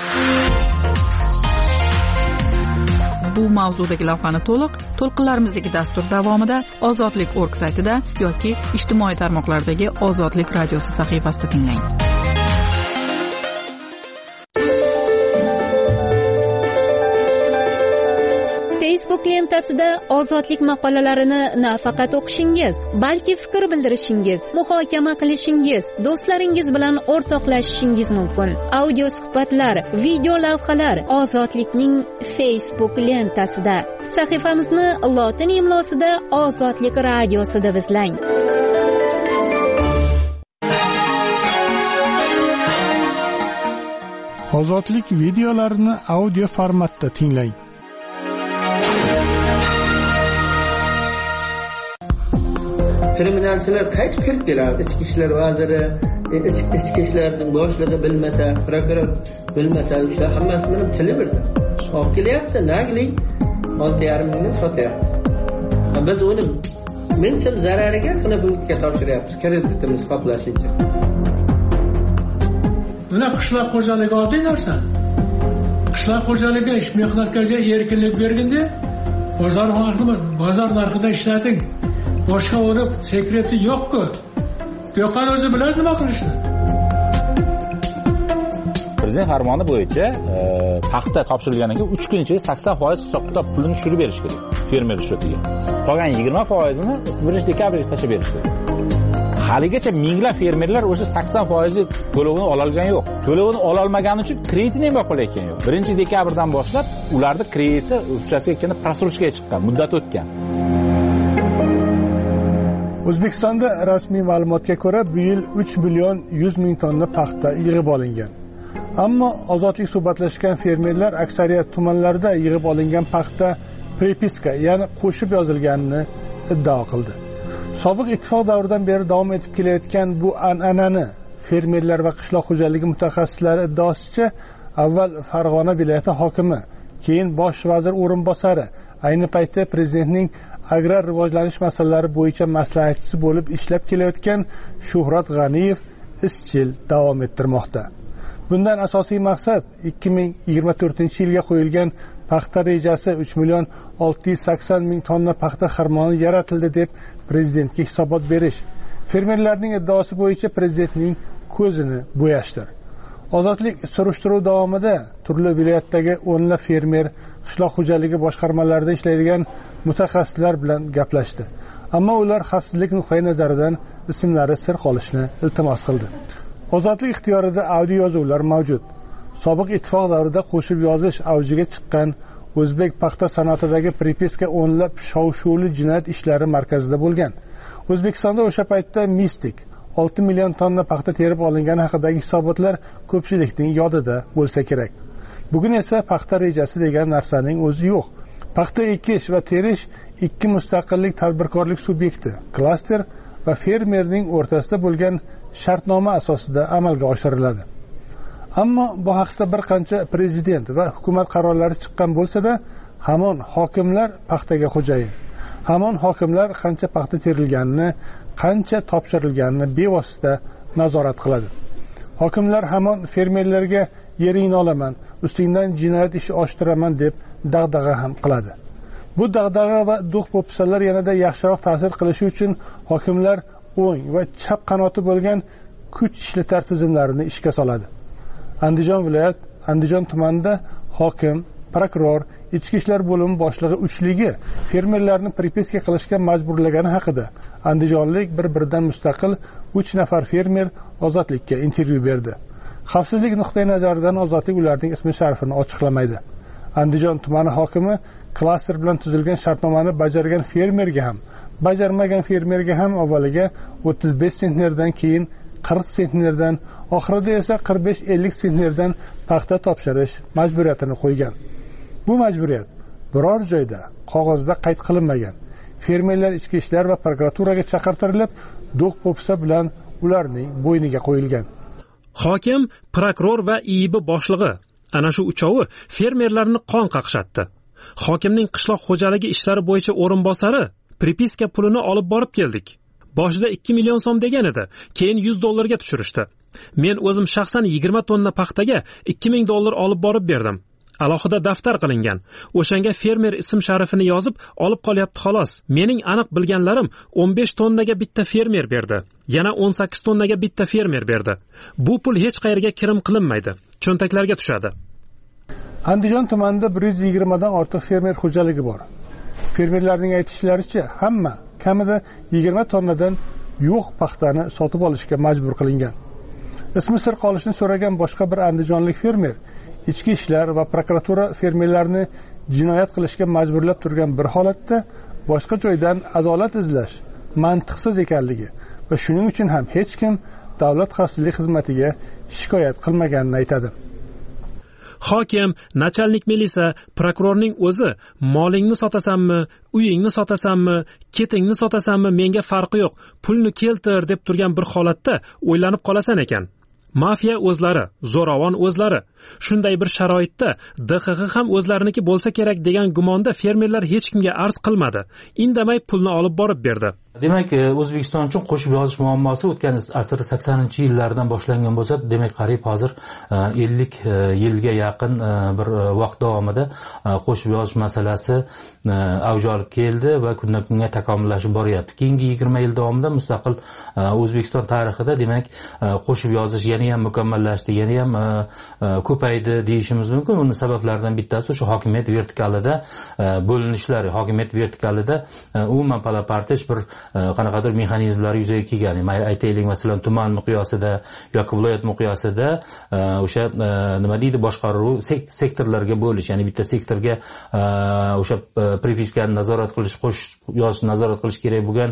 Bu mavzudagi lavhani to'lqinlarimizdagi dastur davomida ozodlik.org saytida yoki ijtimoiy tarmoqlardagi Ozodlik radiosi sahifasida tinglang. Facebook lentasida ozodlik maqolalarini nafaqat o'qishingiz, balki fikr bildirishingiz, muhokama qilishingiz, do'stlaringiz bilan o'rtoqlashishingiz mumkin. Audio suhbatlar, video lavhalar Ozodlikning Facebook lentasida. Sahifamizni lotin imlosida Ozodlik radiosi deb izlang. Ozodlik videolarini audio formatda tinglang. Kriminalchilar qaytib kirib keladi. Ichki ishlar vaziri, ichki ishlarning boshlig'i bilmasa, prokuror bilmasa, o'sha hammasi bilan tili birda. Olib kelyapti, nagli 6,5 mingdan sotyapti. Biz uni 1000 so'm zarariga Xinabunkga topshiryapmiz, kreditimiz qoplashicha. Buna qishloq xo'jaligi oddiy narsa. Qishloq xo'jaligi ish mehnatlarga erkinlik berganda, bozor narxida ishlating. Boshqa o'ri sekreti yo'q-ku. Yo'qan o'zi biladi nima qilishni. Prezident farmoni bo'yicha paxta topshirilganidan keyin 3 kun ichida 80% hisob-kitob pulini tushirib berish kerak fermer shtiga. Qolgan 20%ni 1-dekabrga tashlab berish kerak. Haligacha minglab fermerlar o'sha 80% to'lovini ola olgani yo'q. To'lovini ola olmagani uchun kreditini ham qo'yayotgan yo'q. 1-dekabrdan boshlab ularning krediti uchasiga prasrochkaga chiqqan, muddat o'tgan. O'zbekistonda rasmiy ma'lumotga ko'ra bu yil 3 million 100 ming tonna paxta yig'ib olingan. Ammo ozodlik suhbatlashgan fermerlar aksariyat tumanlarda yig'ib olingan paxta prepiska, ya'ni qo'shib yozilganini iddao qildi. Sobiq ittifoq davridan beri davom etib kelayotgan bu an'anani fermerlar va qishloq xo'jaligi mutaxassislari iddaosicha avval Farg'ona viloyati hokimi, keyin bosh vazir o'rinbosari, ayni paytda prezidentning agrar rivojlanish masalalari bo'yicha maslahatchisi bo'lib ishlab kelayotgan Shuhrat G'aniyev izchil davom ettirmoqda. Bundan asosiy maqsad 2024-yilga qo'yilgan paxta rejasi 3 million 680 ming tonna paxta xirmoni yaratildi deb prezidentga hisobot berish. Fermerlarning iddaosi bo'yicha prezidentning ko'zini bo'yashdir. Ozodlik surishtiruv davomida turli viloyatdagi o'nlab fermer, qishloq xo'jaligi boshqarmalarida ishlaydigan mutaxassislar bilan gaplashdi. Ammo ular xavfsizlik nuqtai nazaridan ismlari sir qolishni iltimos qildi. Ozodlik ixtiyorida audio yozuvlar mavjud. Sobiq ittifoq davrida qo'shib yozish avjiga chiqqan o'zbek paxta sanoatidagi prepiska o'nlab shov-shuvli jinoyat ishlari markazida bo'lgan. O'zbekistonda o'sha paytda mistik 6 million tonna paxta terib olingani haqidagi hisobotlar ko'pchilikning yodida bo'lsa kerak. Bugun esa paxta rejasi degan narsaning o'zi yo'q. Paxta ekish va terish ikki mustaqillik tadbirkorlik subyekti, klaster va fermerning o'rtasida bo'lgan shartnoma asosida amalga oshiriladi. Ammo bu haqda bir qancha prezident va hukumat qarorlari chiqqan bo'lsa-da, hamon hokimlar paxtaga xo'jayin. Hamon hokimlar qancha paxta terilganini, qancha topshirilganini bevosita nazorat qiladi. Hokimlar hamon fermerlarga yeringni olaman, ustingdan jinoyat ishi oshiraman deb dag'dag'a ham qiladi. Bu dag'dag'a va do'q-po'pisalar yanada yaxshiroq ta'sir qilishi uchun hokimlar o'ng va chap qanoti bo'lgan kuch ishlatar tizimlarini ishga soladi. Andijon viloyat, Andijon tumanida hokim, prokuror, ichki ishlar bo'limi boshlig'i uchligi fermerlarni prepiska qilishga majburlagani haqida andijonlik bir-biridan mustaqil 3 nafar fermer Ozodlikka intervyu berdi. Xavfsizlik nuqtai nazaridan Ozodlik ularning ismi sharifini ochiqlamaydi. Andijon tumani hokimi klaster bilan tuzilgan shartnomani bajargan fermerga ham, bajarmagan fermerga ham avvaliga 35 sentnerdan keyin 40 sentnerdan, oxirida esa 45-50 sentnerdan paxta topshirish majburiyatini qo'ygan. Bu majburiyat biror joyda qog'ozda qayd qilinmagan. Fermerlar ichki ishlar va prokuraturaga chaqirtirilib, do'q-po'pisa bilan ularning bo'yniga qo'yilgan. Hokim, prokuror va IIB boshlig'i ana shu uchovi fermerlarni qon qaqshatdi. Hokimning qishloq xo'jaligi ishlari bo'yicha o'rinbosari pripiska pulini olib borib keldik. Boshida 2 million so'm degan edi, keyin $100 tushirishdi. Men o'zim shaxsan 20 tonna paxtaga $2000 olib borib berdim. Alohida daftar qilingan. O'shanga fermer ism sharifini yozib olib qolyapti xolos. Mening aniq bilganlarim 15 tonnaga bitta fermer berdi. Yana 18 tonnaga bitta fermer berdi. Bu pul hech qayerga kirim qilinmaydi. Cho'ntaklarga tushadi. Andijon tumanida 120 dan ortiq fermer xo'jaligi bor. Fermerlarning aytishlaricha, hamma kamida 20 tonnadan yo'q paxtani sotib olishga majbur qilingan. Ismi sir qolishni so'ragan boshqa bir andijonlik fermer ichki ishlar va prokuratura fermerlarni jinoyat qilishga majburlab turgan bir holatda boshqa joydan adolat izlash mantiqsiz ekanligi va shuning uchun ham hech kim davlat xavfsizlik xizmatiga shikoyat qilmaganini aytadi. Hokim, nachalnik milisa, prokurorning o'zi molingni sotasanmi, uyingni sotasanmi, ketingni sotasanmi menga farqi yo'q, pulni keltir deb turgan bir holatda o'ylanib qolasan ekan. Mafiya o'zlari, zo'ravon o'zlari. Shunday bir sharoitda DXX ham o'zlariniki bo'lsa kerak degan gumonda fermerlar hech kimga arz qilmadi. Indamay pulni olib borib berdi. Demak, O'zbekiston uchun qo'shib yozish muammosi o'tgan asr 80-yillardan boshlangan bo'lsa, demak, qariyb hozir 50 yilga yaqin bir vaqt davomida qo'shib yozish masalasi avj olib keldi va kundan kunga takomillashib boryapti. Keyingi 20 yil davomida mustaqil O'zbekiston tarixida demak, qo'shib yozish yana ham mukammallashdi, yana ham ko'paydi deyishimiz mumkin. Uning sabablaridan bittasi o'sha hokimiyat vertikalida bo'linishlari, hokimiyat vertikalida umuman palapartish bir qanaqadir mexanizmlar yuzaga kelgan. Aytaylik, masalan, tuman miqyosida yoki viloyat miqyosida o'sha nima deydi, boshqaruv sektorlarga bo'lish, ya'ni bitta sektorga o'sha pripiskani nazorat qilish, qo'shib yozishni nazorat qilish kerak bo'lgan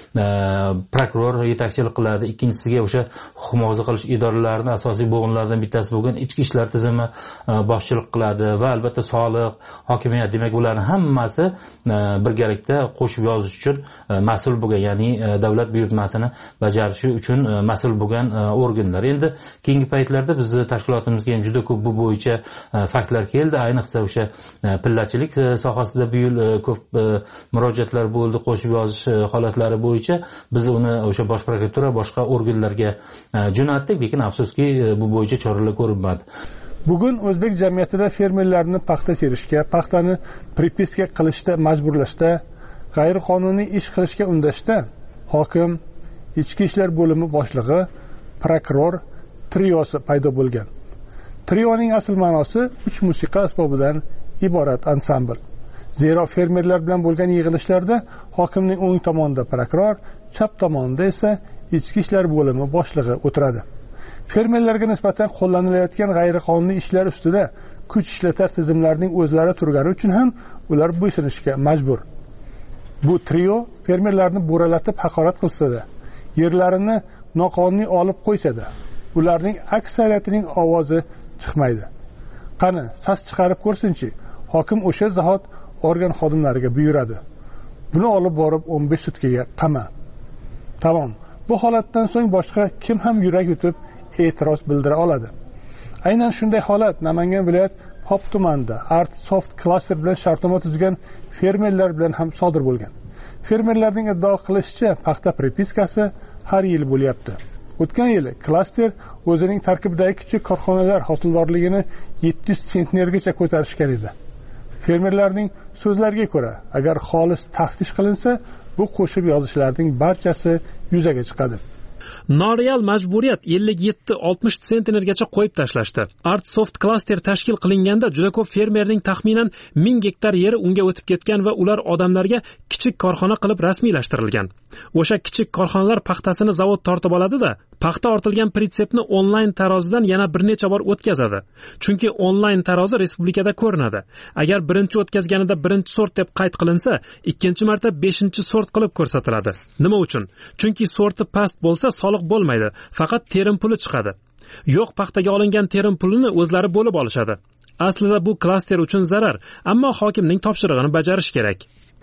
prokuror yetakchilik qiladi. Ikkinchisiga o'sha huquq himoya qilish idoralarining asosiy bo'g'inlaridan bittasi bo'lgan ichki ishlar tizimi boshchilik qiladi va albatta soliq, hokimiyat, demak ularning hammasi birgalikda qo'shib yozish uchun mas'ul bo'lgan, ya'ni davlat buyurtmasini bajarishi uchun mas'ul bo'lgan organlar. Endi keyingi paytlarda bizni tashkilotimizga ham juda ko'p bu bo'yicha faktlar keldi. Ayniqsa o'sha pillachilik sohasida bu yil ko'p murojaatlar bo'ldi qo'shib yozish holatlari bo'yicha. Biz uni o'sha bosh prokuratura, boshqa organlarga jo'natdik, lekin afsuski bu bo'yicha choralar ko'rilmadi. Bugun o'zbek jamiyatida fermerlarni paxta terishga, paxtani pripiska qilishda majburlashda, g'ayriqonuniy ish qilishga undashda hokim, ichki ishlar bo'limi boshlig'i, prokuror triosi paydo bo'lgan. Trioning asl ma'nosi 3 musiqa asbobidan iborat ansambl. Zero fermerlar bilan bo'lgan yig'ilishlarda hokimning o'ng tomonida prokuror, chap tomonida esa ichki ishlar bo'limi boshlig'i o'tiradi. Fermerlarga nisbatan qo'llanilayotgan g'ayriqonuniy ishlar ustida kuch ishlatar tizimlarning o'zlari turgani uchun ham ular bo'ysunishga majbur. Bu trio fermerlarni bo'ralatib haqorat qilsa-da, yerlarini noqonuniy olib qo'ysa-da, ularning aksariyatining ovozi chiqmaydi. Qani, sas chiqarib ko'rsinchi, hokim o'sha zahot organ xodimlariga buyuradi. Buni olib borib 15 sutkaga qama. Tamom. Bu holatdan so'ng boshqa kim ham yurak yutib e'tiroz bildira oladi. Aynan shunday holat Namangan viloyat Pop tumanida Art Soft klaster bilan shartnoma tuzgan fermerlar bilan ham sodir bo'lgan. Fermerlarning iddao qilishicha, paxta pripiskasi har yil bo'lyapti. O'tgan yili klaster o'zining tarkibidagi kichik korxonalar hosildorligini 700 sentnergacha ko'tarishgan edi. Fermerlarning so'zlariga ko'ra, agar xolis taftish qilinsa, bu qo'shib yozishlarning barchasi yuzaga chiqadi. Noreal majburiyat 57-60 sentnergacha qo'yib tashlashdi. Artsoft klaster tashkil qilinganda juda ko'p fermerning taxminan 1000 gektar yeri unga o'tib ketgan va ular odamlarga kichik korxona qilib rasmiylashtirilgan. O'sha kichik korxonalar paxtasini zavod tortib oladi-da, paxta ortilgan pritsepni onlayn tarozidan yana bir necha bor o'tkazadi. Chunki onlayn tarozi respublikada ko'rinadi. Agar birinchi o'tkazganida birinchi sort deb qayd qilinsa, ikkinchi marta 5-chi sort qilib ko'rsatiladi. Nima uchun? Chunki sorti past bo'lsa soliq bo'lmaydi, faqat terim puli chiqadi. Yo'q, paxtaga olingan terim pulini o'zlari bo'lib olishadi. Aslida bu klaster uchun zarar, ammo hokimning topshirig'ini bajarish kerak.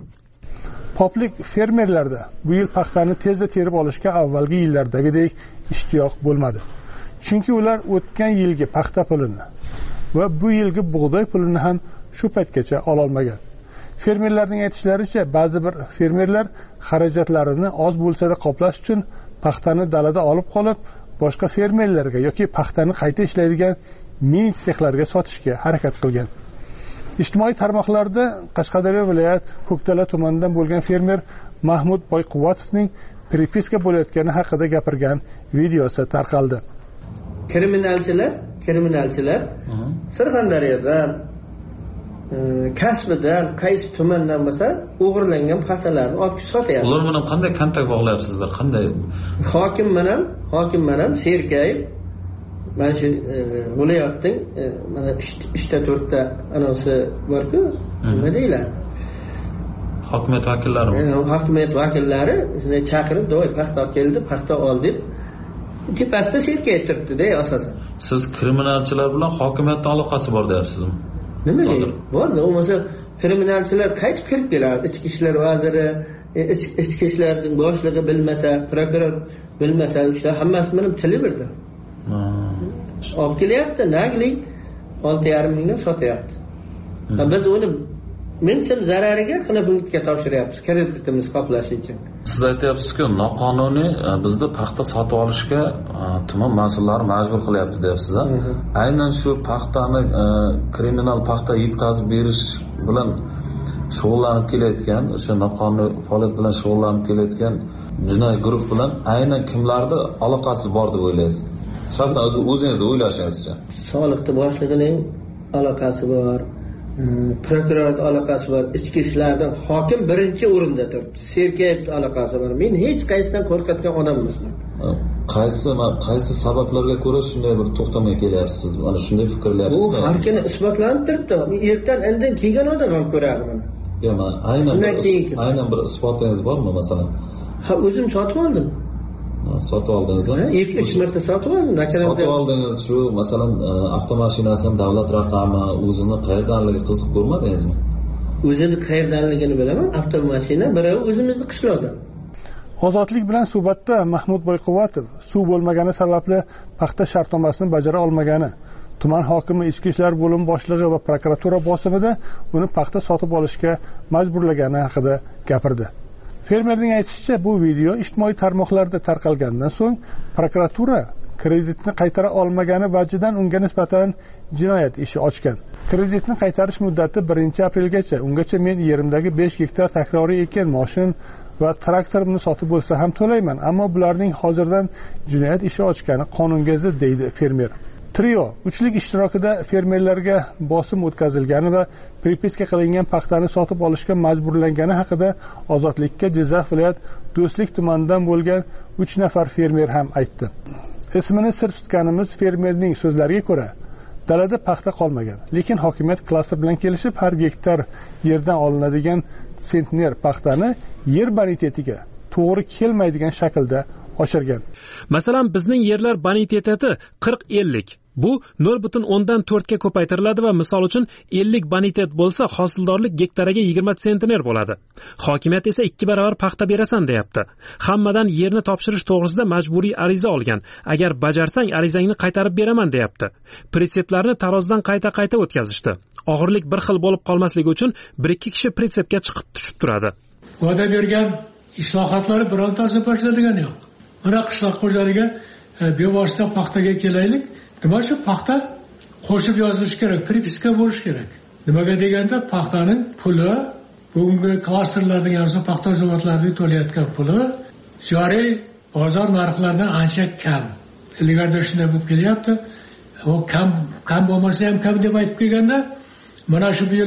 Poplik fermerlarda bu yil paxtani tezda terib olishga avvalgi yillardagidek ishtiyoq bo'lmadi. Chunki ular o'tgan yilgi paxta pulini va bu yilgi bug'doy pulini ham shu paytgacha ola olmagan. Fermerlarning aytishlaricha, ba'zi bir fermerlar xarajatlarini oz bo'lsa-da qoplash uchun paxtani dalada olib qolib, boshqa fermerlarga yoki paxtani qayta ishlaydigan mini sexlarga sotishga harakat qilgan. Ijtimoiy tarmoqlarda Qashqadaryo viloyat Ko'ktala tumanidan bo'lgan fermer Mahmud Boyquvatovning pripiska bo'layotgani haqida gapirgan videosi tarqaldi. Kriminalchilar Surxondaryodan kasbidan qaysi tumandan bo'lsa o'g'irlangan paxtalarni olib sotyapti. Ular bilan qanday kontakt bog'layapsizlar? Qanday? Hokim bilan Serkayev mana shu viloyatning mana 3-4ta anonsi bor-ku, nima deyiladi? Hokimiyat vakillarimi? Hokimiyat vakillari shuni chaqirib, "Do'y paxta keldi, paxta ol" deb tepasida Serkayev turibdi-da asosan. Siz kriminalchilar bilan hokimiyatning aloqasi bor deyapsizmi? Nima deydi? Borda, bo'lmasa kriminalchilar qaytib kirib keladi. Ichki ishlar vaziri, ichki ishlarning boshlig'i bilmasa, prokuror bilmasa, o'sha hammasi bilan tili birda. Olib kelyapti, naglik 6,5 mingdan sotyapti. Biz uni minsim zarariga Xonobodga topshiryapmiz, kreditimiz qoplash uchun. Siz aytyapsiz-ku, noqonuniy bizda paxta sotib olishga tuman mas'ullari majbur qilyapti deyapsiz. Aynan shu paxtani kriminal paxta yetkazib berish bilan shug'ullanib kelayotgan, o'sha noqonuniy faoliyat bilan shug'ullanib kelayotgan jinoiy guruh bilan aynan kimlarda aloqasi bor deb o'ylaysiz? Shaxsan o'zingiz o'ylashingizcha. Soliqning boshlig'ining aloqasi bor. Prokurorning aloqasi bor, ichki ishlardan hokim birinchi o'rinda turibdi. Serkayevning aloqasi bor. Men hech qaysidan qo'rqadigan odam emasman. Qaysi sabablarga ko'ra shunday bir to'xtamga kelyapsiz? Mana shunday fikrlayapsiz. Bu har kuni isbotlanib turibdi. Ertan indin kelgan odam ham ko'radi buni. Yo'q, aynan bir isbotingiz bormi masalan? Ha, o'zim sotib oldim. Sotib oldingizmi? 2-3 marta sotib oldim. Sotib oldingiz shu masalan avtomashinasining davlat raqami, o'zini qayerdanligi qiziq ko'rmadingizmi? O'zini qayerdanligini bilaman. Avtomashina biri o'zimizning qishloqda. Ozodlik bilan suhbatda Mahmud Boyquvatov suv bo'lmagani sababli paxta shartnomasini bajara olmagani, tuman hokimi, ichki ishlar bo'limi boshlig'i va prokuratura bosimida uni paxta sotib olishga majburlagani haqida gapirdi. Fermerning aytishicha, bu video ijtimoiy tarmoqlarda tarqalgandan so'ng prokuratura kreditni qaytara olmagani vajidan unga nisbatan jinoyat ishi ochgan. Kreditni qaytarish muddati 1-aprelgacha. Ungacha men yerimdagi 5 gektar takroriy ekin, moshin va traktorimni sotib bo'lsa ham to'layman, ammo bularning hozirdan jinoyat ishi ochgani qonunga zid, deydi fermer. Trio uchlik ishtirokida fermerlarga bosim o'tkazilgani va pripiska qilingan paxtani sotib olishga majburlangani haqida Ozodlikka Jizzax viloyat Do'stlik tumanidan bo'lgan 3 nafar fermer ham aytdi. Ismini sir tutganimiz fermerning so'zlariga ko'ra, dalada paxta qolmagan, lekin hokimiyat klaster bilan kelishib har gektar yerdan olinadigan sentner paxtani yer bonitetiga to'g'ri kelmaydigan shaklda oshirgan. Masalan, bizning yerlar boniteti 40-50. Bu 0.4 ga ko'paytiriladi va misol uchun 50 bonitet bo'lsa, hosildorlik gektariga 20 sentner bo'ladi. Hokimiyat esa 2 barobar paxta berasan deyapti. Hammadan yerni topshirish to'g'risida majburiy ariza olgan. Agar bajarsang arizangni qaytarib beraman deyapti. Pritseplarni tarozidan qayta o'tkazishdi. Og'irlik bir xil bo'lib qolmasligi uchun 1-2 kishi pritsepga chiqib tushib turadi. Va'da bergan islohotlari birontasi bajarilgani yo'q. Mana qishloq xo'jaligi bevosita paxtaga kelaylik. Nima shu paxta qo'shib yozilish kerak, pripiska bo'lish kerak. Nimaga deganda paxtaning puli, bugungi klasterlarning, ya'ni paxta zavodlarining to'layotgan puli joriy bozor narxlaridan ancha kam. Ilgarida shunday bo'lib kelyapti. U kam bo'lmasa ham kam deb aytib kelganda, mana shu yil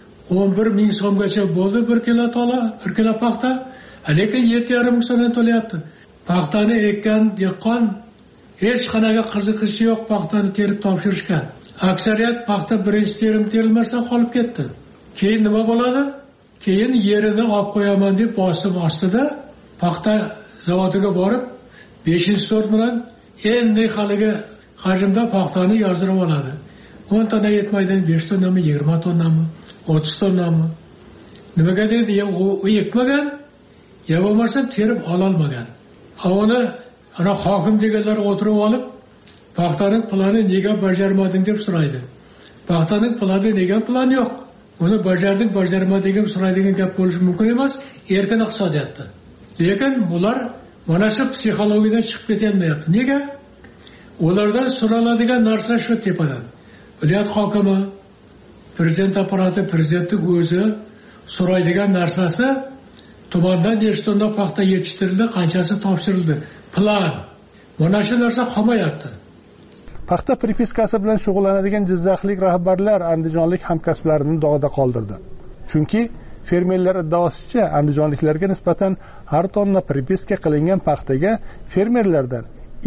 11 ming so'mgacha bo'ldi 1 kilo tola, 1 kilo paxta, lekin 7,5 ming so'mdan to'layapti. Paxtani ekkan dehqon hech qanaqa qiziqishi yo'q paxtani terib topshirishga. Aksariyat paxta birinchi terilmasdan qolib ketdi. Keyin nima bo'ladi? Keyin yerini olib qo'yaman deb bosim ostida paxta zavodiga borib 5-sort bilan endi haligi hajmda paxtani yozdirib oladi. 10 tonna yetmaydi, 5 tonnami, 20 tonnami, 30 tonnami. Nimaga deydi? U ekmagan, ya bo'lmasa terib ololmagan. Avvalo ana hokim deganlar o'tirib olib, paxtaning plani nega bajarmading deb so'raydi. Paxtaning plani nega plan yo'q? Uni bajarmading deb so'raydigan gap bo'lishi mumkin emas erkin iqtisodiyotda. Lekin bular mana shu psixologiyadan chiqib ketmayapti. Nega? Ulardan so'raladigan narsa shu tepadan. Viloyat hokimi, prezident apparati, prezidentning o'zi so'raydigan narsasi tumandan nechta tonna paxta yetishtirildi, qanchasi topshirildi. Plan. Mana shu narsa qolmayapti. Paxta pripiskasi bilan shug'ullanadigan jizzaxlik rahbarlar andijonlik hamkasblarini dog'da qoldirdi. Chunki fermerlar iddaosicha andijonliklarga nisbatan har tonna pripiska qilingan paxtaga fermerlardan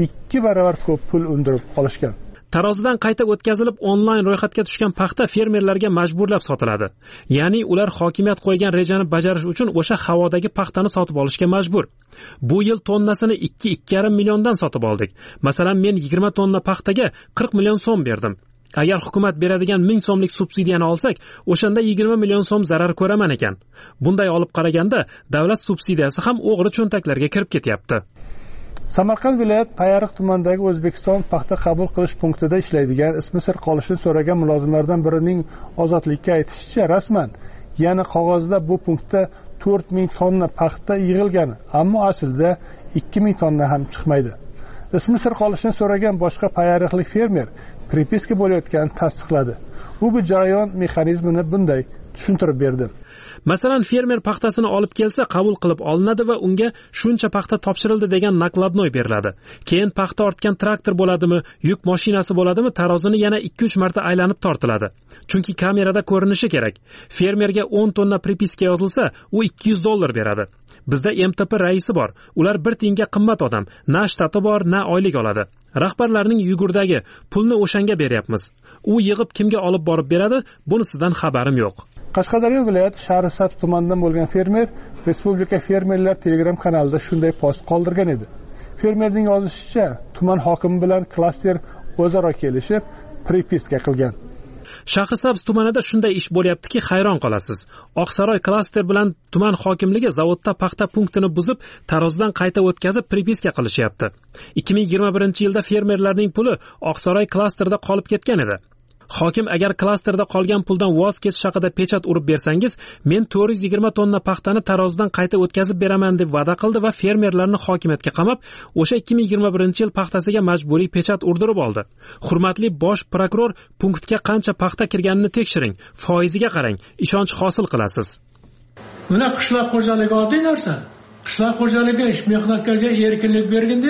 2 baravar ko'p pul undirib olishgan. Tarozidan qayta o'tkazilib onlayn ro'yxatga tushgan paxta fermerlarga majburlab sotiladi. Ya'ni ular hokimiyat qo'ygan rejani bajarish uchun o'sha havodagi paxtani sotib olishga majbur. Bu yil tonnasini 2,5 milliondan sotib oldik. Masalan, men 20 tonna paxtaga 40 million so'm berdim. Agar hukumat beradigan 1000 so'mlik subsidiyani olsak, o'shanda 20 million so'm zarar ko'raman ekan. Bunday olib qaraganda davlat subsidiyasi ham o'g'ri cho'ntaklarga kirib ketyapti. Samarqand viloyat Payariq tumanidagi O'zbekiston paxta qabul qilish punktida ishlaydigan ismi sir qolishini so'ragan mulozimlardan birining Ozodlikka aytishicha, rasman yana qog'ozda bu punktda 4000 tonna paxta yig'ilgani, ammo aslida 2000 tonna ham chiqmaydi. Ismi sir qolishini so'ragan boshqa payariqlik fermer pripiska bo'layotganini tasdiqladi. U bu jarayon mexanizmini bunday tushuntirib berdi. Masalan, fermer paxtasini olib kelsa, qabul qilib olinadi va unga shuncha paxta topshirildi degan nakladnoy beriladi. Keyin paxta ortgan traktor bo'ladimi, yuk mashinasi bo'ladimi, tarozini yana 2-3 marta aylanib tortiladi. Chunki kamerada ko'rinishi kerak. Fermerga 10 tonna pripiska yozilsa, u $200 beradi. Bizda MTP raisi bor. Ular 1 tiyinga qimmat odam. Na shtati bor, na oylik oladi. Rahbarlarning yugurdagi pulni o'shanga beryapmiz. U yig'ib kimga olib borib beradi, bunisidan xabarim yo'q. Qashqadaryo viloyati Shahrisabz tumanidan bo'lgan fermer Respublika fermerlar Telegram kanalida shunday post qoldirgan edi. Fermerning yozishicha, tuman hokimi bilan klaster o'zaro kelishib, pripiska qilgan. Shahrisabz tumanida shunday ish bo'lyaptiki, hayron qolasiz. Oqsaroy klaster bilan tuman hokimligi zavodda paxta punktini buzib, tarozidan qayta o'tkazib pripiska qilishyapti. 2021-yilda fermerlarning puli Oqsaroy klasterda qolib ketgan edi. Hokim agar klasterda qolgan puldan voz kechish haqida pechat urib bersangiz, men 420 tonna paxtani tarozidan qayta o'tkazib beraman deb va'da qildi va fermerlarni hokimiyatga qamab, o'sha 2021-yil paxtasiga majburiy pechat urdirib oldi. Hurmatli bosh prokuror, punktga qancha paxta kirganini tekshiring, foiziga qarang, ishonch hosil qilasiz. Buni qishloq xo'jaligi oddiy narsa. Qishloq xo'jaligi ish mehnatga erkinlik berganda,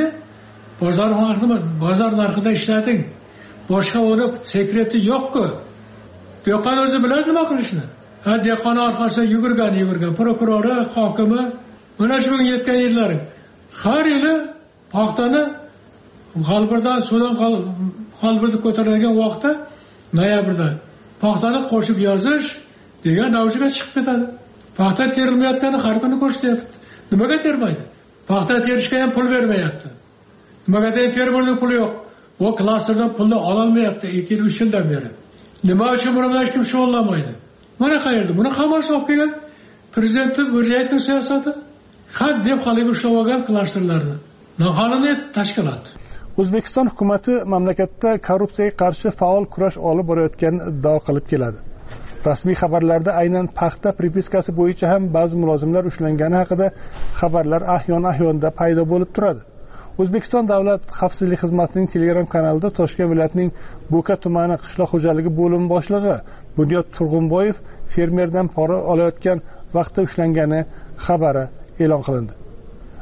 bozor narxida ishlating. Boshqa o'rib sekreti yo'q-ku. Dehqon o'zi biladi nima qilishni. Dehqon orqasidan yugurgan, prokurori, hokimi, mana shu yetgan yillari har yili paxtani g'albirdan suvdan g'albirni ko'tarilgan vaqtda noyabrda paxtani qo'shib yozish degan davjiga chiqib ketadi. Paxta terilmayotgani har kuni ko'rsatyapti. Nimaga termaydi? Paxta terishga ham pul bermayapti. Nimaga fermerning puli yo'q? O klasterdan pulni ololmayapti 2-3 yildan beri. Nima uchun buni bilan hech kim shug'ullanmaydi? Mana qayerda? Buni hammasi olib kelgan prezidentning o'zining siyosati. Had deb haliga ushlab olgan klasterlarni. Noqonuniy tashkilot. O'zbekiston hukumatı mamlakatda korrupsiyaga qarshi faol kurash olib borayotganini iddao qilib keladi. Rasmiy xabarlarda aynan paxta pripiskasi bo'yicha ham ba'zi mulozimlar ushlangani haqida xabarlar ahyon-ahyonda paydo bo'lib turadi. O'zbekiston Davlat xavfsizlik xizmatining Telegram kanalida Toshkent viloyatining Bo'ka tumani qishloq xo'jaligi bo'limi boshlig'i Bunyod Turg'unboyev fermerdan pora olayotgan vaqtda ushlangani xabari e'lon qilindi.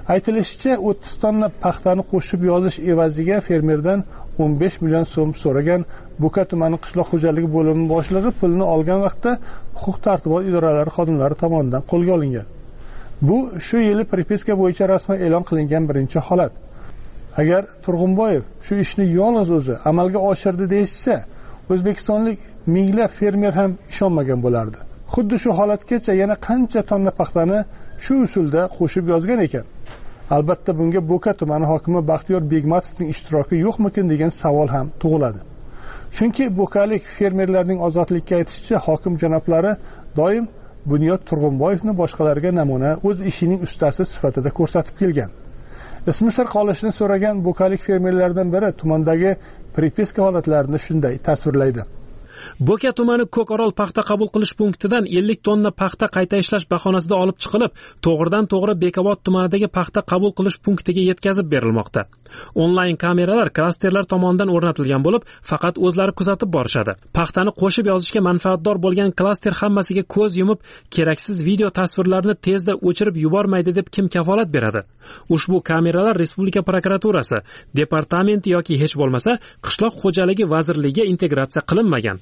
Aytilishicha, 30 tonna paxtani qo'shib yozish evaziga fermerdan 15 million so'm so'ragan Bo'ka tumani qishloq xo'jaligi bo'limi boshlig'i pulni olgan vaqtda huquq-tartibot idoralari xodimlari tomonidan qo'lga olingan. Bu shu yili propiska bo'yicha rasman e'lon qilingan birinchi holat. Agar Turg'unboyev shu ishni yolg'iz o'zi amalga oshirdi deyishsa, o'zbekistonlik minglab fermer ham ishonmagan bo'lardi. Xuddi shu holatgacha yana qancha tonna paxtani shu usulda qo'shib yozgan ekan. Albatta bunga Bo'ka tumani hokimi Baxtiyor Begmatovning ishtiroki yo'qmikin degan savol ham tug'iladi. Chunki bo'kalik fermerlarning ozodlikka aytishicha, hokim janoblari doim Bunyod Turg'unboyevni boshqalarga namuna o'z ishining ustasi sifatida ko'rsatib kelgan. Ismi sir qolishini so'ragan bo'kalik fermerlardan biri tumandagi propiska holatlarini shunday tasvirlaydi. Bo'ka tumani Ko'korol paxta qabul qilish punktidan 50 tonna paxta qayta ishlash bahonasida olib chiqilib, to'g'ridan-to'g'ri Bekobod tumanidagi paxta qabul qilish punktiga yetkazib berilmoqda. Onlayn kameralar klasterlar tomonidan o'rnatilgan bo'lib, faqat o'zlari kuzatib borishadi. Paxtani qo'shib yozishga manfaatdor bo'lgan klaster hammasiga ko'z yumib, keraksiz video tasvirlarni tezda o'chirib yubormaydi deb kim kafolat beradi? Ushbu kameralar Respublika prokuraturasi, departamenti yoki hech bo'lmasa qishloq xo'jaligi vazirligiga integratsiya qilinmagan.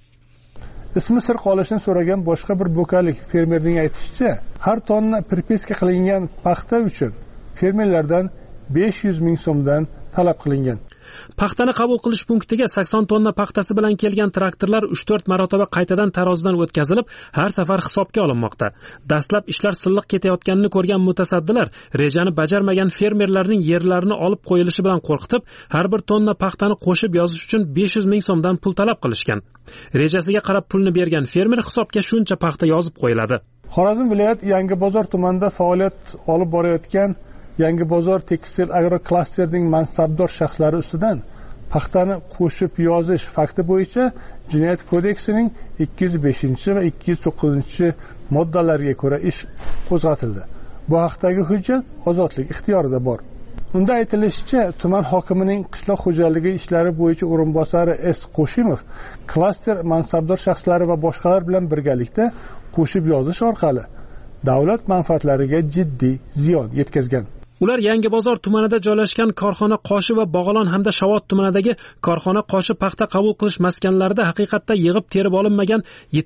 Ismi sir qolishini so'ragan boshqa bir bo'kalik fermerning aytishicha, har tonna propiska qilingan paxta uchun fermerlardan 500 ming so'mdan talab qilingan. Paxtani qabul qilish punktiga 80 tonna paxtasi bilan kelgan traktorlar 3-4 marotaba qaytadan tarozidan o'tkazilib, har safar hisobga olinmoqda. Dastlab ishlar silliq ketayotganini ko'rgan mutasaddilar rejani bajarmagan fermerlarning yerlarini olib qo'yilishi bilan qo'rqitib, har bir tonna paxtani qo'shib yozish uchun 500 ming so'mdan pul talab qilishgan. Rejasiga qarab pulni bergan fermer hisobga shuncha paxta yozib qo'yiladi. Xorazm viloyat Yangibozor tumanida faoliyat olib borayotgan Yangibozor tekstil agroklasterning mansabdor shaxslari ustidan paxtani qo'shib yozish fakti bo'yicha Jinoyat kodeksining 205 va 209 moddalariga ko'ra ish qo'zg'atildi. Bu haqdagi hujjat ozodlik ixtiyorida bor. Unda aytilishicha, tuman hokimining qishloq xo'jaligi ishlari bo'yicha o'rinbosari S. Qo'shimov klaster mansabdor shaxslari va boshqalar bilan birgalikda qo'shib yozish orqali davlat manfaatlariga jiddiy ziyon yetkazgan. Ular Yangibozor tumanida joylashgan korxona qoshi va Bog'olon hamda Shavot tumanidagi korxona qoshi paxta qabul qilish maskanlarida haqiqatda yig'ib terib olinmagan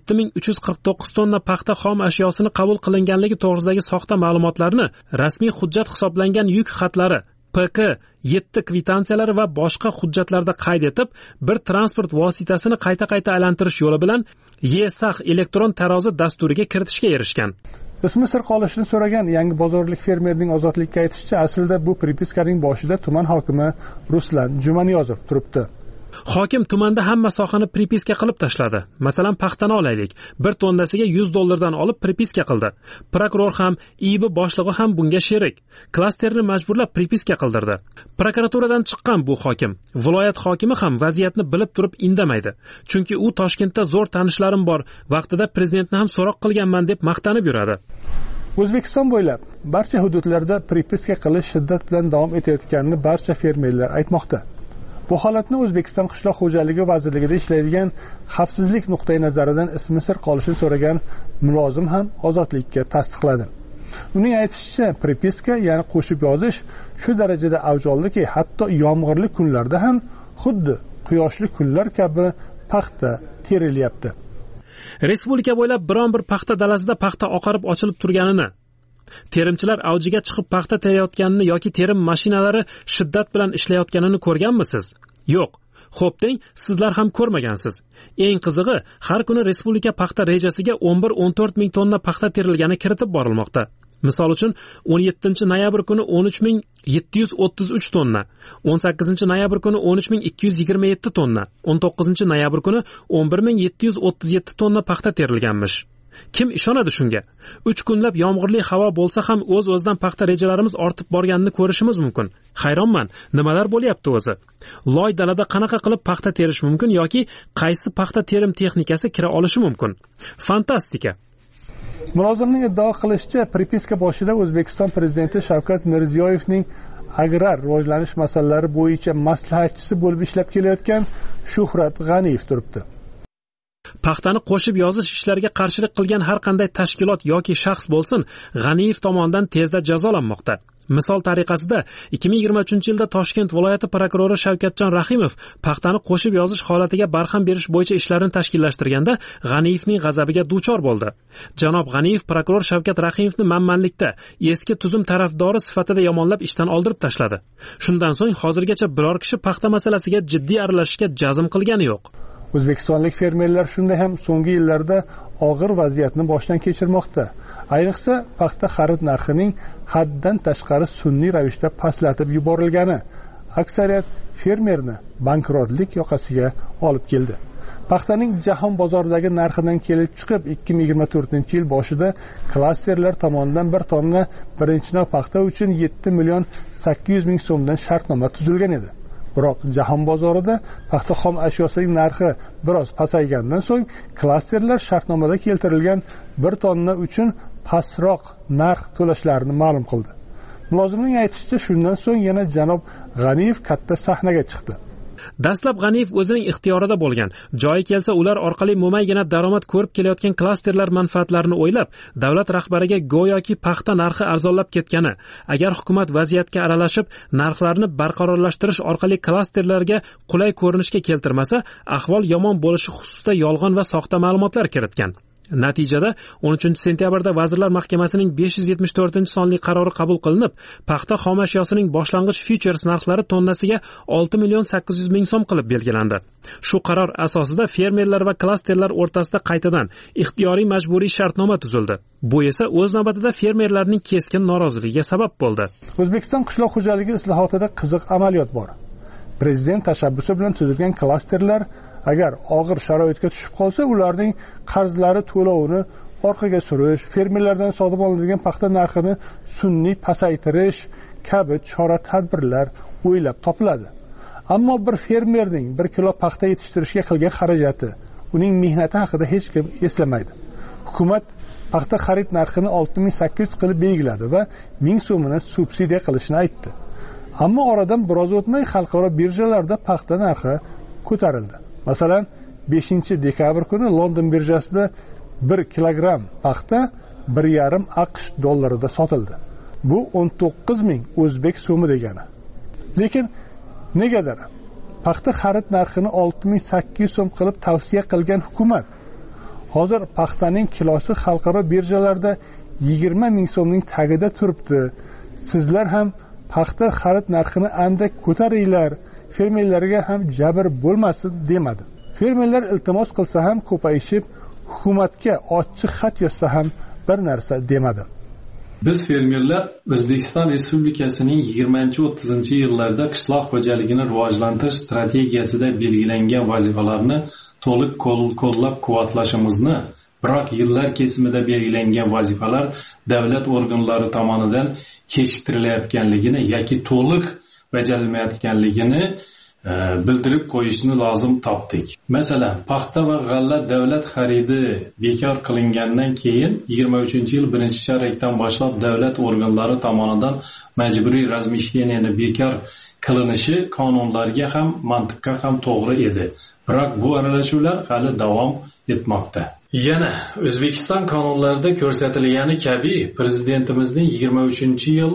7349 tonna paxta xom ashyosini qabul qilinganligi to'g'risidagi soxta ma'lumotlarni rasmiy hujjat hisoblangan yuk xatlari, PK 7 kvitantsiyalari va boshqa hujjatlarda qayd etib, bir transport vositasini qayta-qayta aylantirish yo'li bilan YSAX elektron tarozi dasturiga kiritishga erishgan. Ismi sir qolishini so'ragan Yangibozorlik fermerning ozodlikka aytishicha, aslida bu propiskaning boshida tuman hokimi Ruslan Jumaniyozov turibdi. Hokim tumanda hamma sohani propiska qilib tashladi. Masalan, paxtani olaylik. 1 tonnasiga $100 olib propiska qildi. Prokuror ham, IIB boshlig'i ham bunga sherik. Klasterni majburlab propiska qildirdi. Prokuraturadan chiqqan bu hokim, viloyat hokimi ham vaziyatni bilib turib indamaydi. Chunki u Toshkentda zo'r tanishlarim bor, vaqtida prezidentni ham so'roq qilganman deb maqtanib yuradi. O'zbekiston bo'ylab barcha hududlarda propiska qilish shiddat bilan davom etayotganini barcha fermerlar aytmoqda. Bu holatni O'zbekiston qishloq xo'jaligi vazirligida ishlaydigan xavfsizlik nuqtai nazaridan ismi sir qolishini so'ragan mulozim ham ozodlikka tasdiqladi. Uning aytishicha, propiska, ya'ni qo'shib yozish shu darajada avj oldiki, hatto yomg'irli kunlarda ham xuddi quyoshli kunlar kabi paxta terilyapti. Respublika bo'ylab biron bir paxta dalasida paxta oqarib ochilib turganini, terimchilar avjiga chiqib paxta terayotganini yoki terim mashinalari shiddat bilan ishlayotganini ko'rganmisiz? Yo'q. Xo'p deng, sizlar ham ko'rmagansiz. Eng qizig'i, har kuni respublika paxta rejasiga 11-14 ming tonna paxta terilgani kiritib borilmoqda. Misol uchun 17 noyabr kuni 13733 tonna, 18 noyabr kuni 13227 tonna, 19 noyabr kuni 11737 tonna paxta terilganmish. Kim ishonadi shunga? 3 kunlab yomg'irli havo bo'lsa ham o'z-o'zidan paxta rejalarimiz ortib borganini ko'rishimiz mumkin. Hayronman, nimalar bo'lyapti o'zi? Loy dalada qanaqa qilib paxta terish mumkin yoki qaysi paxta terim texnikasi kira olishi mumkin? Fantastika. Mulozimning iddao qilishicha, propiska boshida O'zbekiston prezidenti Shavkat Mirziyoyevning agrar rivojlanish masalalari bo'yicha maslahatchisi bo'lib ishlab kelayotgan Shuhrat G'aniyev turibdi. Paxtani qo'shib yozish ishlariga qarshilik qilgan har qanday tashkilot yoki shaxs bo'lsin, G'aniyev tomonidan tezda jazolanmoqda. Misol tariqasida 2023-yilda Toshkent viloyati prokurori Shavkatjon Rahimov paxtani qo'shib yozish holatiga barham berish bo'yicha ishlarni tashkillashtirganda G'aniyevning g'azabiga duchor bo'ldi. Janob G'aniyev prokuror Shavkat Rahimovni manmanlikda eski tuzum tarafdori sifatida yomonlab ishdan oldirib tashladi. Shundan so'ng hozirgacha biror kishi paxta masalasiga jiddiy aralashishga jazm qilgani yo'q. O'zbekistonlik fermerlar shunday ham so'nggi yillarda og'ir vaziyatni boshdan kechirmoqda. Ayniqsa paxta xarid narxining haddan tashqari sun'iy ravishda pastlatib yuborilgani aksariyat fermerni bankrotlik yoqasiga olib keldi. Paxtaning jahon bozoridagi narxidan kelib chiqib 2024-yil boshida klasterlar tomonidan bir tonna birinchi nav paxta uchun 7 million 800 ming so'mdan shartnoma tuzilgan edi. Biroq jahon bozorida paxta xom ashyosining narxi biroz pasaygandan so'ng klasterlar shartnomada keltirilgan bir tonna uchun pastroq narx to'lashlarini ma'lum qildi. Mulozimning aytishicha, shundan so'ng yana janob G'aniyev katta sahnaga chiqdi. Dastlab G'aniyev o'zining ixtiyorida bo'lgan, joyi kelsa ular orqali mo'maygina daromad ko'rib kelayotgan klasterlar manfaatlarini o'ylab, davlat rahbariga go'yoki paxta narxi arzonlab ketgani, agar hukumat vaziyatga aralashib, narxlarni barqarorlashtirish orqali klasterlarga qulay ko'rinishga keltirmasa, ahvol yomon bo'lishi xususida yolg'on va soxta ma'lumotlar kiritgan. Natijada 13-sentyabrda Vazirlar Mahkamasining 574-sonli qarori qabul qilinib, paxta xom ashyosining boshlang'ich futures narxlari tonnasiga 6 million 800 ming so'm qilib belgilandi. Shu qaror asosida fermerlar va klasterlar o'rtasida qaytadan ixtiyoriy majburiy shartnoma tuzildi. Bu esa o'z navbatida fermerlarning keskin noroziligiga sabab bo'ldi. O'zbekiston qishloq xo'jaligi islohotida qiziq amaliyot bor. Prezident tashabbusi bilan tuzilgan klasterlar agar og'ir sharoitga tushib qolsa, ularning qarzlari to'lovini orqaga surish, fermerlardan sotib olinadigan paxta narxini sun'iy pasaytirish kabi chora-tadbirlar o'ylab topiladi. Ammo bir fermerning 1 kilo paxta yetishtirishga qilgan xarajati, uning mehnati haqida hech kim eslamaydi. Hukumat paxta xarid narxini 6800 qilib belgiladi va 1000 so'mini subsidiya qilishini aytdi. Ammo oradan biroz o'tmay xalqaro birjalarda paxta narxi ko'tarildi. Masalan, 5-dekabr kuni London birjasida 1 kilogramm paxta 1,5 AQSh dollarida sotildi. Bu 19 ming o'zbek so'mi degani. Lekin negadir paxta xarid narxini 6800 so'm qilib tavsiya qilgan hukumat hozir paxtaning kilosi xalqaro birjalarda 20 ming so'mning tagida turibdi. Sizlar ham paxta xarid narxini andak ko'taringlar, fermerlarga ham jabr bo'lmasin demadi. Fermerlar iltimos qilsa ham ko'payishib, hukumatga ochiq xat yozsa ham bir narsa demadi. Biz fermerlar O'zbekiston Respublikasining 20-30-yillarda qishloq xo'jaligini rivojlantirish strategiyasida belgilangan vazifalarni to'liq qo'llab-quvvatlashimizni, biroq yillar kesimida belgilangan vazifalar davlat organlari tomonidan kechiktirilayotganligini yoki to'liq bajarilmayotganligini bildirib qo'yishni lozim topdik. Masalan, paxta va g'alla davlat xaridi bekor qilingandan keyin 23-yil 1-chorakdan boshlab davlat organlari tomonidan majburiy razmishteniyani bekor qilinishi qonunlarga ham, mantiqqa ham to'g'ri edi. Biroq bu aralashuvlar hali davom etmoqda. Yana O'zbekiston qonunlarida ko'rsatilgani kabi prezidentimizning 23-yil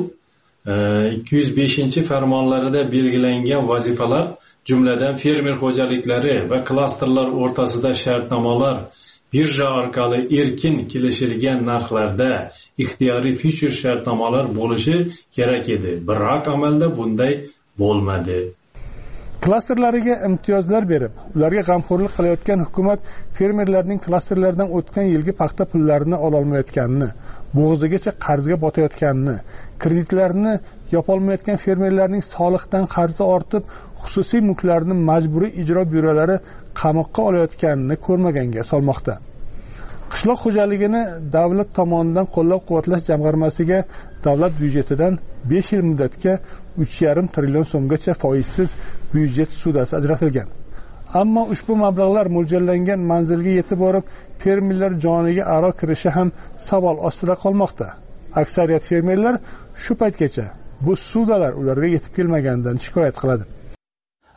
205-farmonlarida belgilangan vazifalar, jumladan fermer xo'jaliklari va klasterlar o'rtasida shartnomalar birja orqali erkin kelishilgan narxlarda ixtiyoriy future shartnomalar bo'lishi kerak edi. Biroq amalda bunday bo'lmadi. Klasterlariga imtiyozlar berib, ularga g'amxo'rlik qilayotgan hukumat fermerlarning klasterlardan o'tgan yilgi paxta pullarini ola olmayotganini, bo'g'zigacha qarzga botayotganini, kreditlarni yopolmayotgan fermerlarning soliqdan qarzi ortib, xususiy mulklarni majburiy ijro byurolari qamoqqa olayotganini ko'rmaganga solmoqda. Qishloq xo'jaligini davlat tomonidan qo'llab-quvvatlash jamg'armasiga davlat byudjetidan 5 yil muddatga 3,5 trillion so'mgacha foizsiz byudjet sudasi ajratilgan. Ammo ushbu mablag'lar mo'ljallangan manzilga yetib borib, fermerlar joniga aro kirishi ham savol ostida qolmoqda. Aksariyat fermerlar shu paytgacha bu sudalar ularga yetib kelmaganidan shikoyat qiladi.